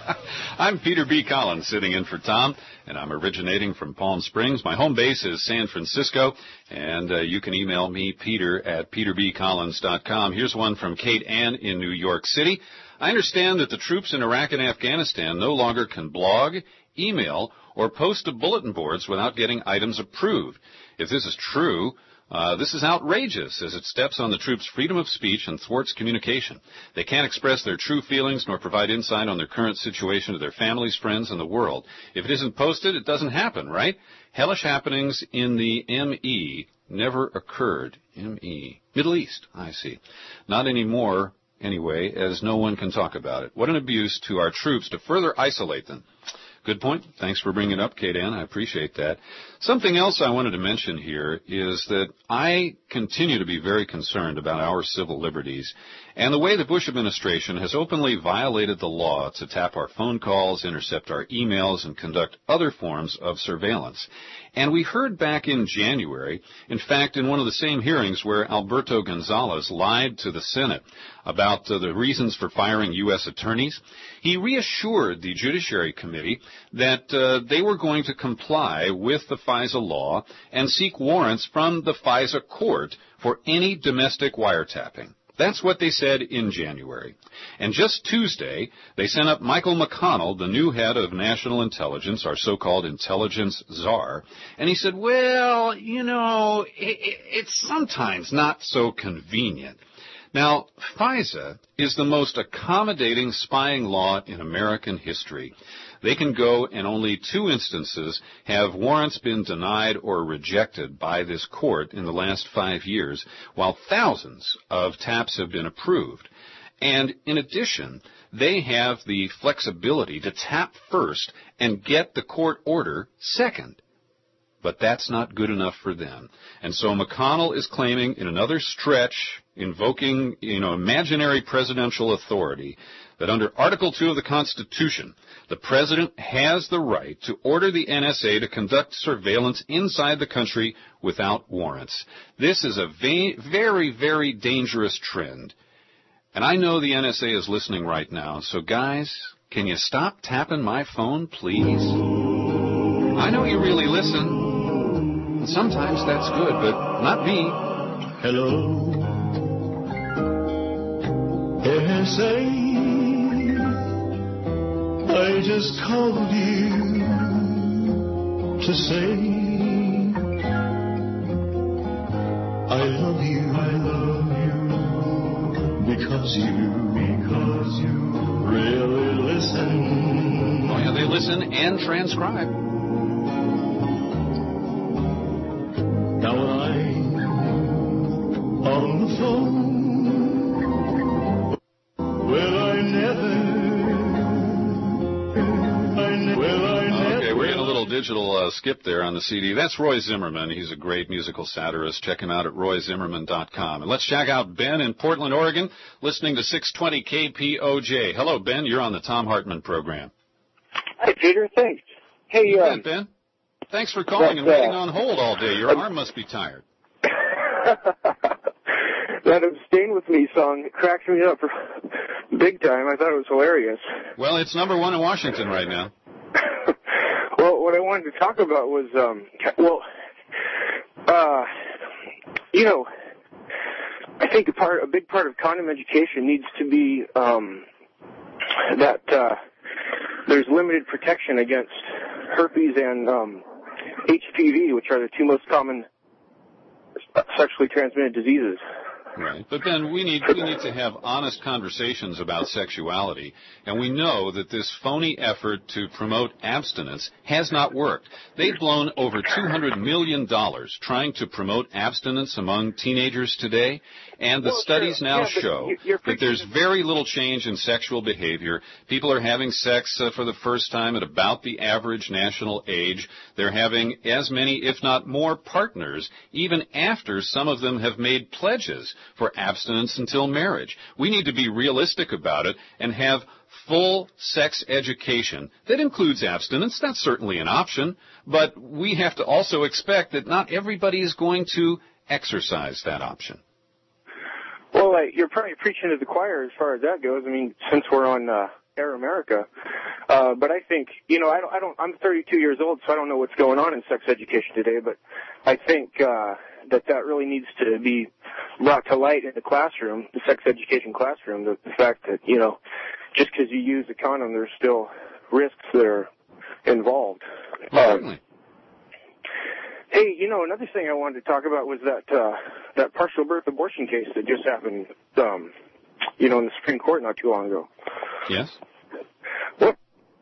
I'm Peter B. Collins, sitting in for Tom, and I'm originating from Palm Springs. My home base is San Francisco, and you can email me, Peter, at peterbcollins.com. Here's one from Kate Ann in New York City. I understand that the troops in Iraq and Afghanistan no longer can blog, email, or post to bulletin boards without getting items approved. If this is true, this is outrageous, as it steps on the troops' freedom of speech and thwarts communication. They can't express their true feelings nor provide insight on their current situation to their families, friends, and the world. If it isn't posted, it doesn't happen, right? Hellish happenings in the ME never occurred. ME. Middle East, I see. Not anymore, anyway, as no one can talk about it. What an abuse to our troops to further isolate them. Good point. Thanks for bringing it up, Kate Ann. I appreciate that. Something else I wanted to mention here is that I continue to be very concerned about our civil liberties and the way the Bush administration has openly violated the law to tap our phone calls, intercept our emails, and conduct other forms of surveillance. And we heard back in January, in fact, in one of the same hearings where Alberto Gonzales lied to the Senate about the reasons for firing U.S. attorneys, he reassured the Judiciary Committee that they were going to comply with the FISA law and seek warrants from the FISA court for any domestic wiretapping. That's what they said in January. And just Tuesday, they sent up Michael McConnell, the new head of national intelligence, our so-called intelligence czar, and he said, well, it's sometimes not so convenient. Now, FISA is the most accommodating spying law in American history. They can go in only 2 instances have warrants been denied or rejected by this court in the last 5 years, while thousands of taps have been approved. And in addition, they have the flexibility to tap first and get the court order second. But that's not good enough for them. And so McConnell is claiming in another stretch, invoking, imaginary presidential authority, that under Article 2 of the Constitution, the president has the right to order the NSA to conduct surveillance inside the country without warrants. This is a very, very dangerous trend. And I know the NSA is listening right now, so guys, can you stop tapping my phone, please? I know you really listen, and sometimes that's good, but not me. Hello, NSA, I just called you to say I love you. Because you really listen. Oh, yeah, they listen and transcribe. Now when I'm on the phone, will I never. Okay, we're getting a little digital skip there on the CD. That's Roy Zimmerman. He's a great musical satirist. Check him out at royzimmerman.com. And let's check out Ben in Portland, Oregon, listening to 620 KPOJ. Hello, Ben. You're on the Tom Hartman program. Hi, Peter. Thanks. Hey, Ben. Thanks for calling and waiting on hold all day. Your arm must be tired. That Abstain With Me song cracks me up big time. I thought it was hilarious. Well, it's number 1 in Washington right now. Well, what I wanted to talk about was, I think a big part of condom education needs to be that there's limited protection against herpes and HPV, which are the 2 most common sexually transmitted diseases. Right. But Ben, we need to have honest conversations about sexuality, and we know that this phony effort to promote abstinence has not worked. They've blown over $200 million trying to promote abstinence among teenagers today, and the studies now show that there's very little change in sexual behavior. People are having sex for the first time at about the average national age. They're having as many, if not more, partners, even after some of them have made pledges for abstinence until marriage. We need to be realistic about it and have full sex education that includes abstinence. That's certainly an option, but we have to also expect that not everybody is going to exercise that option. Well, you're probably preaching to the choir as far as that goes. I mean, since we're on Air America, but I think I'm 32 years old, so I don't know what's going on in sex education today. But I think that really needs to be brought to light in the classroom, the sex education classroom. The fact that just because you use a condom, there's still risks that are involved. Certainly. Hey, another thing I wanted to talk about was that partial birth abortion case that just happened, in the Supreme Court not too long ago. Yes. Well,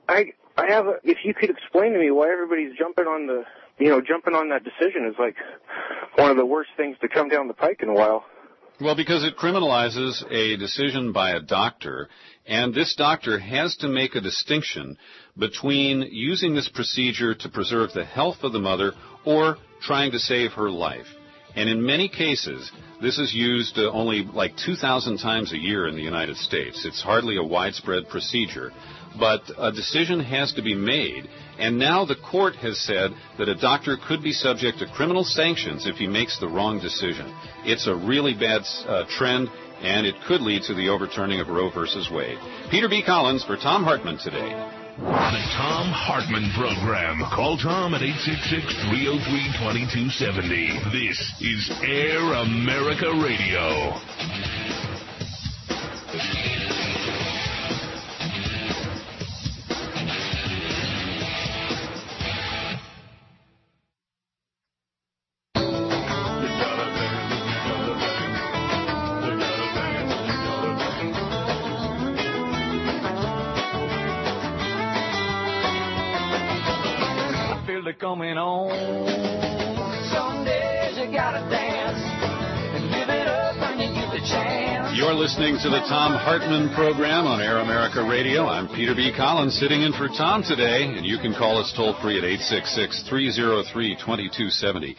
if you could explain to me why everybody's jumping on that decision is like one of the worst things to come down the pike in a while. Well, because it criminalizes a decision by a doctor, and this doctor has to make a distinction between using this procedure to preserve the health of the mother or trying to save her life. And in many cases, this is used only like 2,000 times a year in the United States. It's hardly a widespread procedure. But a decision has to be made, and now the court has said that a doctor could be subject to criminal sanctions if he makes the wrong decision. It's a really bad trend, and it could lead to the overturning of Roe versus Wade. Peter B. Collins for Tom Hartman today. The Tom Hartman Program. Call Tom at 866-303-2270. This is Air America Radio. party coming on. Some days you gotta dance and live it up when you get the chance. You're listening to the Thom Hartmann program on Air America Radio. I'm Peter B. Collins sitting in for Tom today, and you can call us toll-free at 866-303-2270.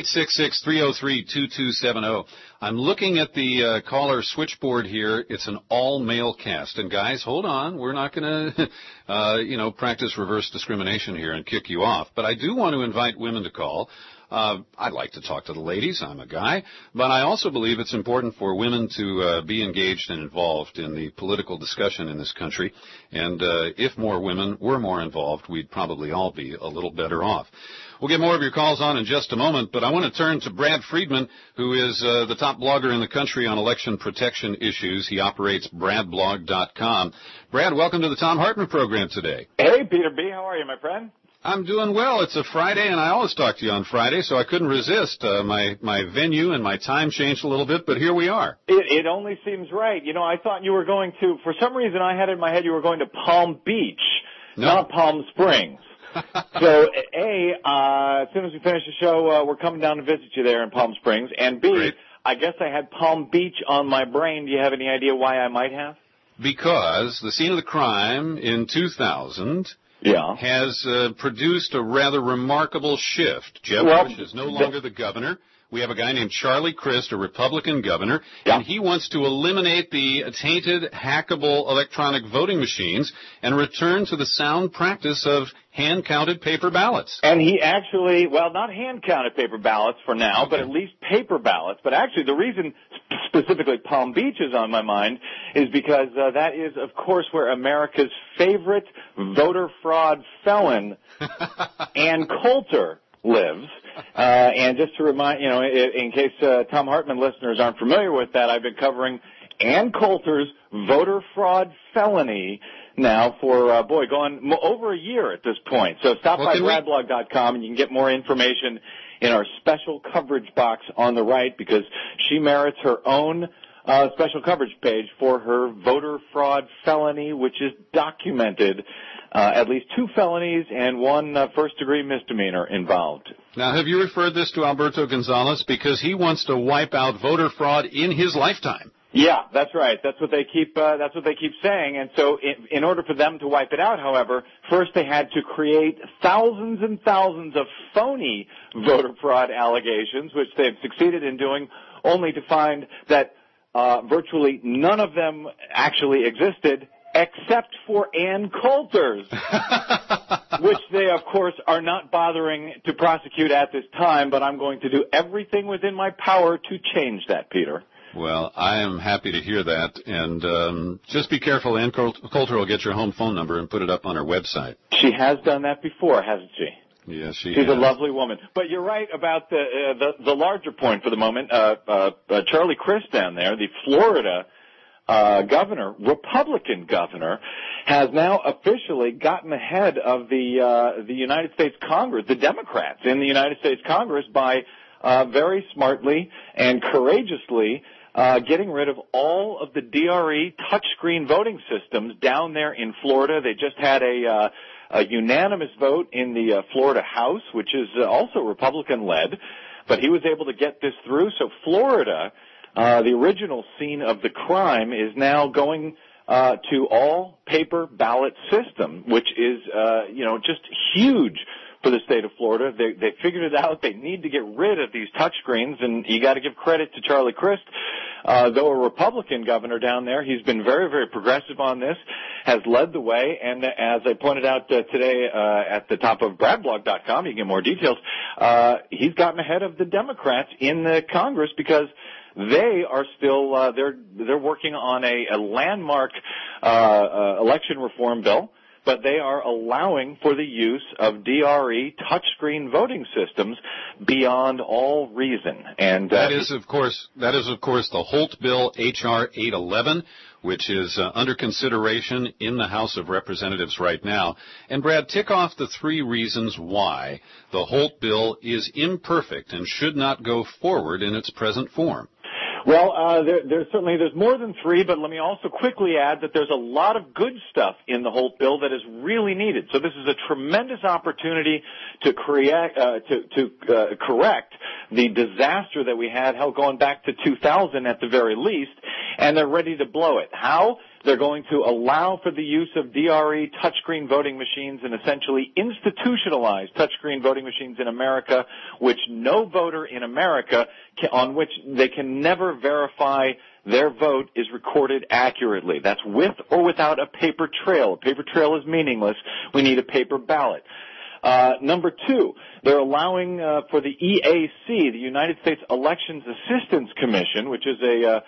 866-303-2270. I'm looking at the caller switchboard here. It's an all-male cast. And, guys, hold on. We're not going to, practice reverse discrimination here and kick you off. But I do want to invite women to call. I'd like to talk to the ladies. I'm a guy. But I also believe it's important for women to be engaged and involved in the political discussion in this country. And if more women were more involved, we'd probably all be a little better off. We'll get more of your calls on in just a moment, but I want to turn to Brad Friedman, who is the top blogger in the country on election protection issues. He operates bradblog.com. Brad, welcome to the Thom Hartmann program today. Hey, Peter B. How are you, my friend? I'm doing well. It's a Friday, and I always talk to you on Friday, so I couldn't resist. My venue and my time changed a little bit, but here we are. It only seems right. You know, I thought you were going to, for some reason I had in my head you were going to Palm Beach, not Palm Springs. So, A, as soon as we finish the show, we're coming down to visit you there in Palm Springs. And B, great. I guess I had Palm Beach on my brain. Do you have any idea why I might have? Because the scene of the crime in 2000 has produced a rather remarkable shift. Jeb Bush is no longer the governor. We have a guy named Charlie Crist, a Republican governor, and he wants to eliminate the tainted, hackable electronic voting machines and return to the sound practice of hand-counted paper ballots. And he actually, well, not hand-counted paper ballots for now, but at least paper ballots. But actually, the reason specifically Palm Beach is on my mind is because that is, of course, where America's favorite voter fraud felon, Ann Coulter, lives. And just to remind, in case Thom Hartmann listeners aren't familiar with that, I've been covering Ann Coulter's voter fraud felony now for, going over a year at this point. So stop by bradblog.com and you can get more information in our special coverage box on the right because she merits her own special coverage page for her voter fraud felony, which is documented. At least 2 felonies and 1 first-degree misdemeanor involved. Now, have you referred this to Alberto Gonzalez? Because he wants to wipe out voter fraud in his lifetime. Yeah, that's right. That's what they keep saying. And so in order for them to wipe it out, however, first they had to create thousands and thousands of phony voter fraud allegations, which they've succeeded in doing, only to find that virtually none of them actually existed, except for Ann Coulter's, which they, of course, are not bothering to prosecute at this time, but I'm going to do everything within my power to change that, Peter. Well, I am happy to hear that, and just be careful. Ann Coulter will get your home phone number and put it up on her website. She has done that before, hasn't she? Yes, she's a lovely woman. But you're right about the larger point for the moment. Charlie Crist down there, the Florida governor, Republican governor, has now officially gotten ahead of the United States Congress, the Democrats in the United States Congress, by very smartly and courageously getting rid of all of the DRE touchscreen voting systems down there in Florida. They just had a unanimous vote in the Florida House, which is also Republican-led, but he was able to get this through. So Florida, the original scene of the crime, is now going to all paper ballot system, which is, just huge for the state of Florida. They figured it out. They need to get rid of these touchscreens, and you got to give credit to Charlie Crist. Though a Republican governor down there, he's been very, very progressive on this, has led the way, and as I pointed out today at the top of bradblog.com, you can get more details, he's gotten ahead of the Democrats in the Congress because they are still they're working on a landmark election reform bill, but they are allowing for the use of DRE touchscreen voting systems beyond all reason. And that is of course the Holt bill, H.R. 811, which is under consideration in the House of Representatives right now. And Brad, tick off the 3 reasons why the Holt bill is imperfect and should not go forward in its present form. Well, there's more than 3, but let me also quickly add that there's a lot of good stuff in the whole bill that is really needed. So this is a tremendous opportunity to correct the disaster that we had, going back to 2000 at the very least, and they're ready to blow it. How? They're going to allow for the use of DRE touchscreen voting machines and essentially institutionalize touchscreen voting machines in America, which no voter in America on which they can never verify their vote is recorded accurately. That's with or without a paper trail. A paper trail is meaningless. We need a paper ballot. Number 2, they're allowing for the EAC, the United States Elections Assistance Commission, which is a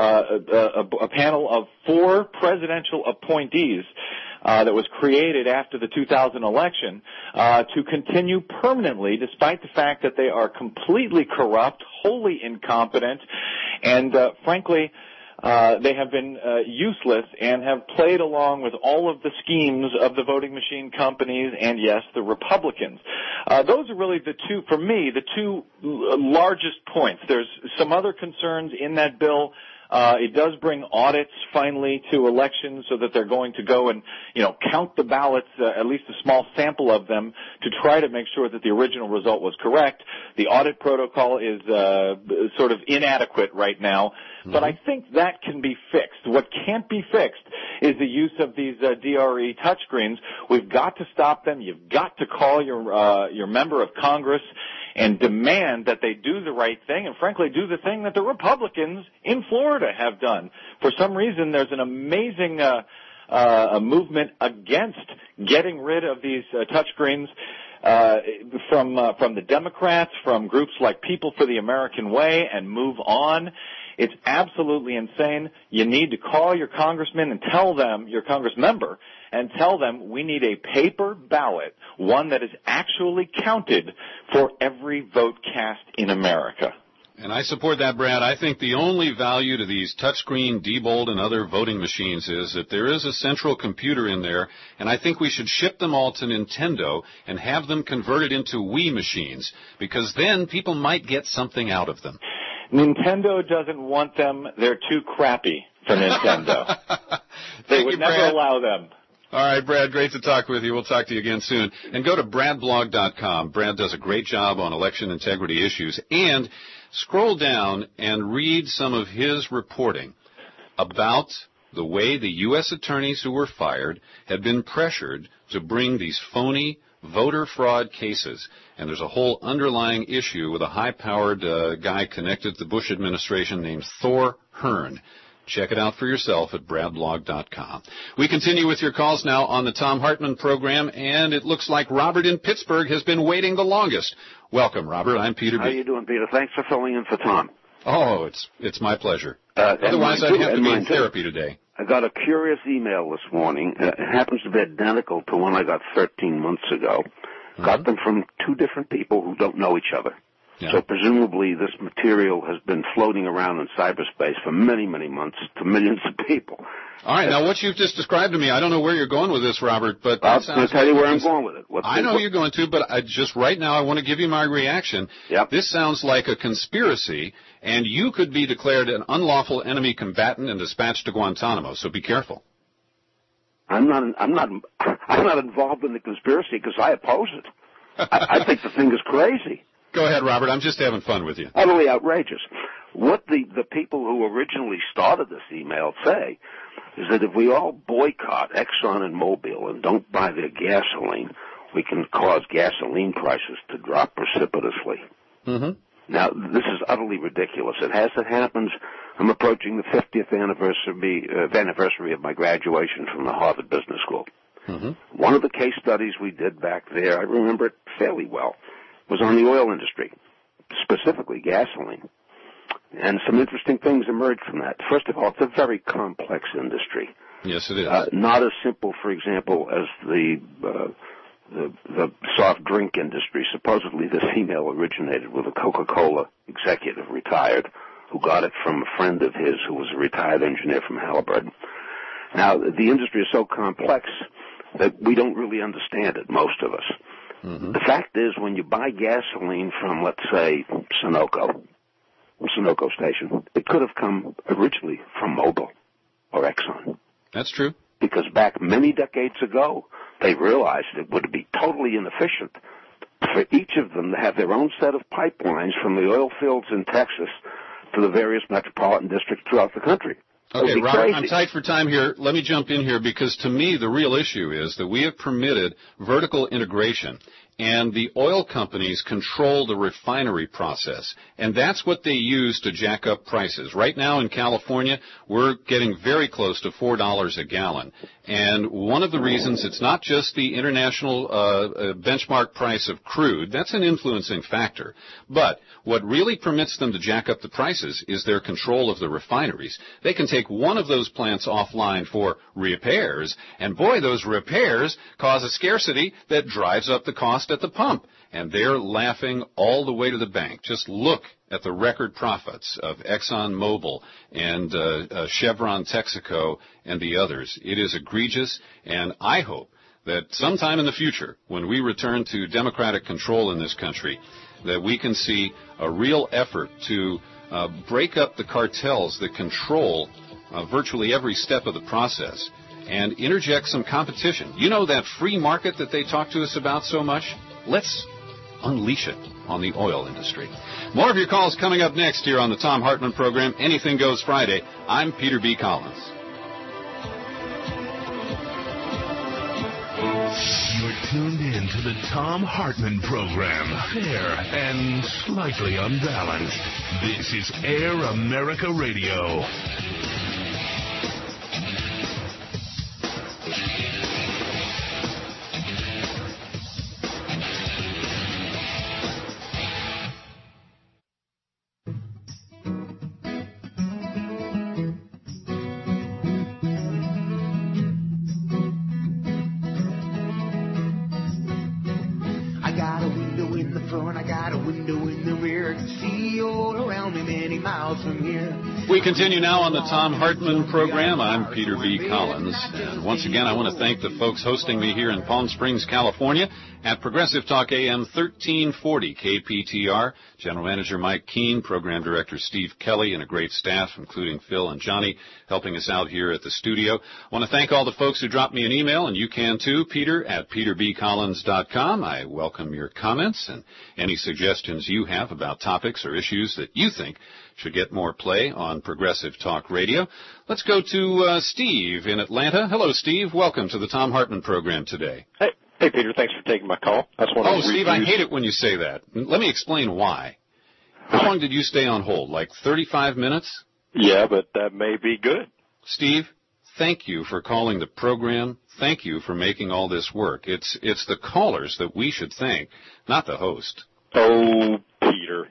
panel of 4 presidential appointees that was created after the 2000 election to continue permanently, despite the fact that they are completely corrupt, wholly incompetent, and frankly, they have been useless and have played along with all of the schemes of the voting machine companies and, yes, the Republicans. Those are really the two largest points. There's some other concerns in that bill. It does bring audits finally to elections so that they're going to go and, count the ballots, at least a small sample of them, to try to make sure that the original result was correct. The audit protocol is sort of inadequate right now, but I think that can be fixed. What can't be fixed is the use of these DRE touchscreens. We've got to stop them. You've got to call your member of Congress and demand that they do the right thing and, frankly, do the thing that the Republicans in Florida have done. For some reason, there's an amazing movement against getting rid of these touchscreens from the Democrats, from groups like People for the American Way and Move On. It's absolutely insane. You need to call your congressman and tell them, your congress member, and tell them we need a paper ballot, one that is actually counted for every vote cast in America. And I support that, Brad. I think the only value to these touchscreen, Diebold, and other voting machines is that there is a central computer in there, and I think we should ship them all to Nintendo and have them converted into Wii machines, because then people might get something out of them. Nintendo doesn't want them. They're too crappy for Nintendo. They would never allow them. All right, Brad, great to talk with you. We'll talk to you again soon. And go to bradblog.com. Brad does a great job on election integrity issues. And scroll down and read some of his reporting about the way the U.S. attorneys who were fired had been pressured to bring these phony voter fraud cases. And there's a whole underlying issue with a high-powered guy connected to the Bush administration named Thor Hearn. Check it out for yourself at bradblog.com. We continue with your calls now on the Thom Hartmann program, and it looks like Robert in Pittsburgh has been waiting the longest. Welcome, Robert. I'm Peter B. How you doing, Peter? Thanks for filling in for Tom. Oh, it's my pleasure. Otherwise, I'd have to be in therapy today. I got a curious email this morning. It happens to be identical to one I got 13 months ago. Mm-hmm. Got them from 2 different people who don't know each other. Yeah. So presumably this material has been floating around in cyberspace for many, many months to millions of people. All right, now what you've just described to me, I don't know where you're going with this, Robert, but I'm going to tell you where I'm going with it. I know you're going to, but just right now I want to give you my reaction. Yep. This sounds like a conspiracy, and you could be declared an unlawful enemy combatant and dispatched to Guantanamo, so be careful. I'm not involved in the conspiracy because I oppose it. I think the thing is crazy. Go ahead, Robert. I'm just having fun with you. Utterly outrageous. What the people who originally started this email say is that if we all boycott Exxon and Mobil and don't buy their gasoline, we can cause gasoline prices to drop precipitously. Mm-hmm. Now, this is utterly ridiculous. As it happens, I'm approaching the 50th anniversary of my graduation from the Harvard Business School. Mm-hmm. One of the case studies we did back there, I remember it fairly well, was on the oil industry, specifically gasoline. And some interesting things emerged from that. First of all, it's a very complex industry. Yes, it is. Not as simple, for example, as the soft drink industry. Supposedly this email originated with a Coca-Cola executive, retired, who got it from a friend of his who was a retired engineer from Halliburton. Now, the industry is so complex that we don't really understand it, most of us. Mm-hmm. The fact is, when you buy gasoline from, let's say, Sunoco, Sunoco station. It could have come originally from Mobil or Exxon. That's true. Because back many decades ago, they realized it would be totally inefficient for each of them to have their own set of pipelines from the oil fields in Texas to the various metropolitan districts throughout the country. Okay, Robert, I'm tight for time here. Let me jump in here because to me the real issue is that we have permitted vertical integration, and the oil companies control the refinery process, and that's what they use to jack up prices. Right now in California, we're getting very close to $4 a gallon, and one of the reasons it's not just the international benchmark price of crude. That's an influencing factor, but what really permits them to jack up the prices is their control of the refineries. They can take one of those plants offline for repairs, and boy, those repairs cause a scarcity that drives up the cost at the pump, and they're laughing all the way to the bank. Just look at the record profits of ExxonMobil and Chevron, Texaco, and the others. It is egregious, and I hope that sometime in the future, when we return to democratic control in this country, that we can see a real effort to break up the cartels that control virtually every step of the process and interject some competition. You know that free market that they talk to us about so much? Let's unleash it on the oil industry. More of your calls coming up next here on the Thom Hartmann program, Anything Goes Friday. I'm Peter B. Collins. You're tuned in to the Thom Hartmann program. Fair and slightly unbalanced. This is Air America Radio. We continue now on the Thom Hartmann program. I'm Peter B. Collins, and once again I want to thank the folks hosting me here in Palm Springs, California at Progressive Talk AM 1340 KPTR. General Manager Mike Keene, Program Director Steve Kelly, and a great staff, including Phil and Johnny, helping us out here at the studio. I want to thank all the folks who dropped me an email, and you can too, Peter at peterbcollins.com. I welcome your comments and any suggestions you have about topics or issues that you think should get more play on Progressive Talk Radio. Let's go to Steve in Atlanta. Hello, Steve. Welcome to the Thom Hartmann program today. Hey, Peter. Thanks for taking my call. Steve, I hate it when you say that. Let me explain why. How long did you stay on hold? Like 35 minutes? Yeah, but that may be good. Steve, thank you for calling the program. Thank you for making all this work. It's the callers that we should thank, not the host. Oh, Peter.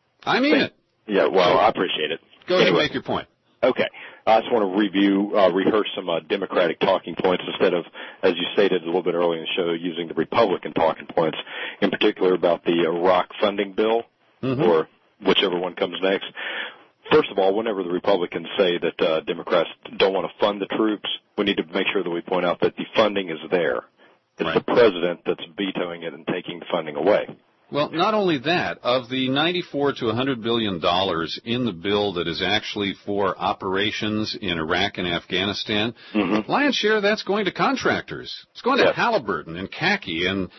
I mean it. Yeah, well, I appreciate it. Go ahead and make your point. Okay. I just want to rehearse some Democratic talking points instead of, as you stated a little bit earlier in the show, using the Republican talking points, in particular about the Iraq funding bill, or whichever one comes next. First of all, whenever the Republicans say that Democrats don't want to fund the troops, we need to make sure that we point out that the funding is there. It's the president that's vetoing it and taking the funding away. Well, not only that, of the $94 to $100 billion in the bill that is actually for operations in Iraq and Afghanistan, lion's share of that's going to contractors. It's going to Halliburton and Khaki and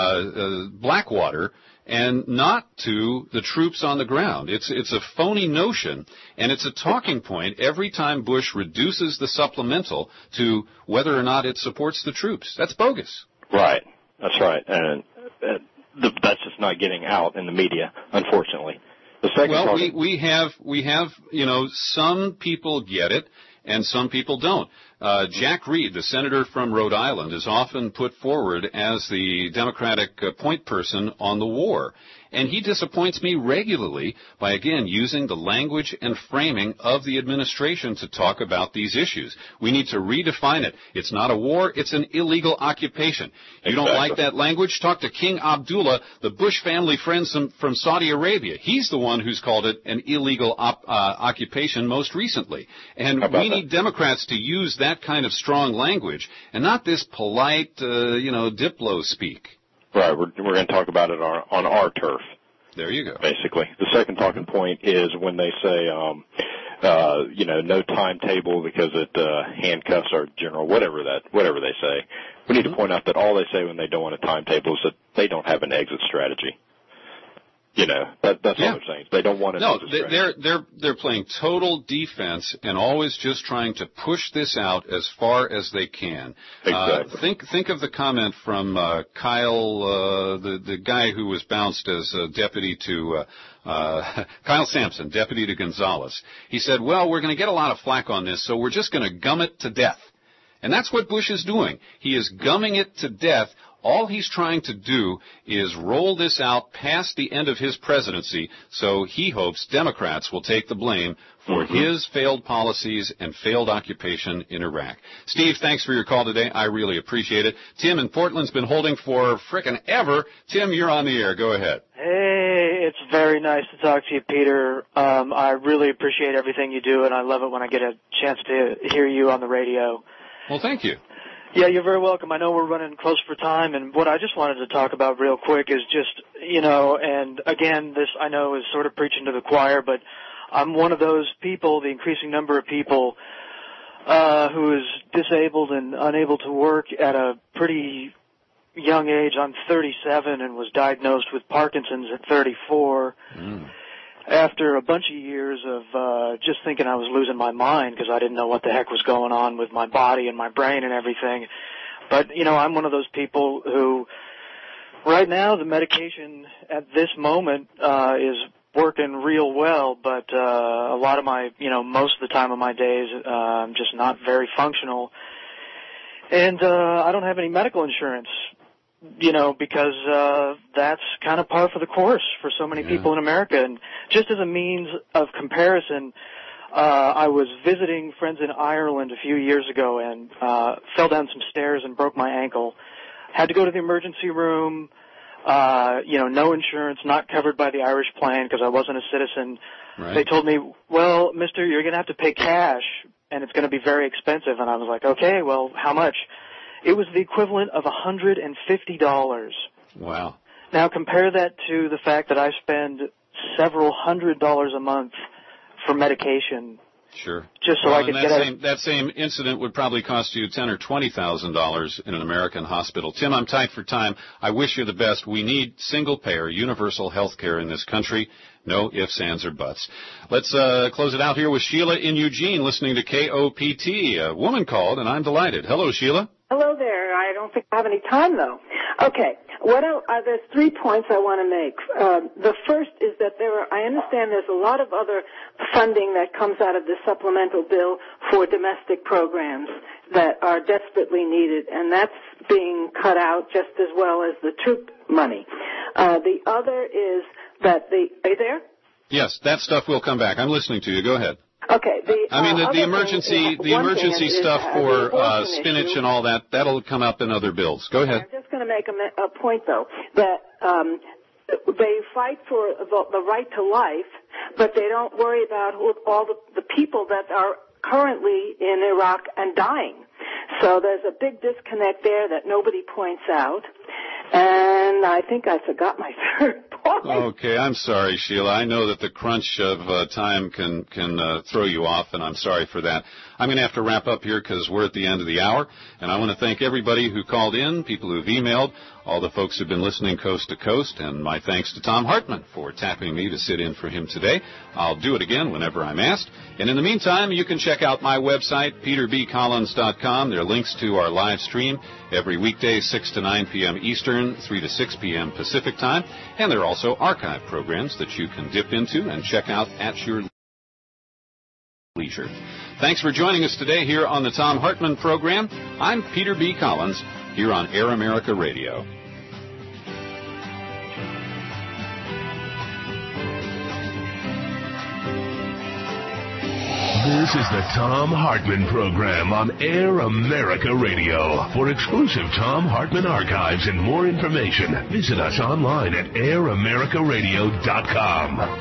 Blackwater, and not to the troops on the ground. It's a phony notion, and it's a talking point every time Bush reduces the supplemental to whether or not it supports the troops. That's bogus. Right. That's right. And that's just not getting out in the media, unfortunately. The second we have, some people get it and some people don't. Jack Reed, the senator from Rhode Island, is often put forward as the Democratic point person on the war. And he disappoints me regularly by, again, using the language and framing of the administration to talk about these issues. We need to redefine it. It's not a war. It's an illegal occupation. You don't like that language? Talk to King Abdullah, the Bush family friend from Saudi Arabia. He's the one who's called it an illegal occupation most recently. And we need Democrats to use that kind of strong language and not this polite, diplo speak. Right, we're going to talk about it on our turf. There you go. Basically. The second talking point is when they say, no timetable because it handcuffs our general, whatever they say. We need to point out that all they say when they don't want a timetable is that they don't have an exit strategy. That's all they're saying. They don't want an exit strategy. They're playing total defense and always just trying to push this out as far as they can. Exactly. Think of the comment from Kyle, the guy who was bounced as deputy to Kyle Sampson, deputy to Gonzales. He said, well, we're going to get a lot of flack on this, so we're just going to gum it to death. And that's what Bush is doing. He is gumming it to death. All he's trying to do is roll this out past the end of his presidency, so he hopes Democrats will take the blame for his failed policies and failed occupation in Iraq. Steve, thanks for your call today. I really appreciate it. Tim in Portland's been holding for frickin' ever. Tim, you're on the air. Go ahead. Hey, it's very nice to talk to you, Peter. I really appreciate everything you do, and I love it when I get a chance to hear you on the radio. Well, thank you. Yeah, you're very welcome. I know we're running close for time, and what I just wanted to talk about real quick is just, and again, this I know is sort of preaching to the choir, but I'm one of those people, the increasing number of people who is disabled and unable to work at a pretty young age. I'm 37 and was diagnosed with Parkinson's at 34. After a bunch of years of just thinking I was losing my mind because I didn't know what the heck was going on with my body and my brain and everything. But, I'm one of those people who right now the medication at this moment is working real well, but a lot of my, most of the time of my days I'm just not very functional. And I don't have any medical insurance. Because that's kind of par for the course for so many people in America. And just as a means of comparison, I was visiting friends in Ireland a few years ago and fell down some stairs and broke my ankle. Had to go to the emergency room, no insurance, not covered by the Irish plan because I wasn't a citizen. Right. They told me, well, mister, you're going to have to pay cash, and it's going to be very expensive. And I was like, okay, well, how much? It was the equivalent of $150. Wow. Now compare that to the fact that I spend several $100s a month for medication. Sure. Just so I could that same incident would probably cost you $10,000 or $20,000 in an American hospital. Tim, I'm tight for time. I wish you the best. We need single-payer, universal health care in this country. No ifs, ands, or buts. Let's close it out here with Sheila in Eugene, listening to KOPT. A woman called, and I'm delighted. Hello, Sheila. Hello there. I don't think I have any time, though. Okay. There's 3 points I want to make. The first is that I understand there's a lot of other funding that comes out of the supplemental bill for domestic programs that are desperately needed, and that's being cut out just as well as the troop money. The other is that are you there? Yes, that stuff will come back. I'm listening to you. Go ahead. Okay. The emergency stuff for spinach and all that, that'll come up in other bills. Go ahead. I'm just going to make a point, though, that they fight for the right to life, but they don't worry about all the people that are currently in Iraq and dying. So there's a big disconnect there that nobody points out. And I think I forgot my third point. Okay, I'm sorry, Sheila. I know that the crunch of time can throw you off, and I'm sorry for that. I'm going to have to wrap up here because we're at the end of the hour, and I want to thank everybody who called in, people who've emailed, all the folks who've been listening coast to coast, and my thanks to Tom Hartman for tapping me to sit in for him today. I'll do it again whenever I'm asked. And in the meantime, you can check out my website, peterbcollins.com. There are links to our live stream every weekday, 6 to 9 p.m. Eastern, 3 to 6 p.m. Pacific time. And there are also archive programs that you can dip into and check out at your leisure. Thanks for joining us today here on the Tom Hartman Program. I'm Peter B. Collins, here on Air America Radio. This is the Tom Hartman Program on Air America Radio. For exclusive Tom Hartman archives and more information, visit us online at AirAmericaRadio.com.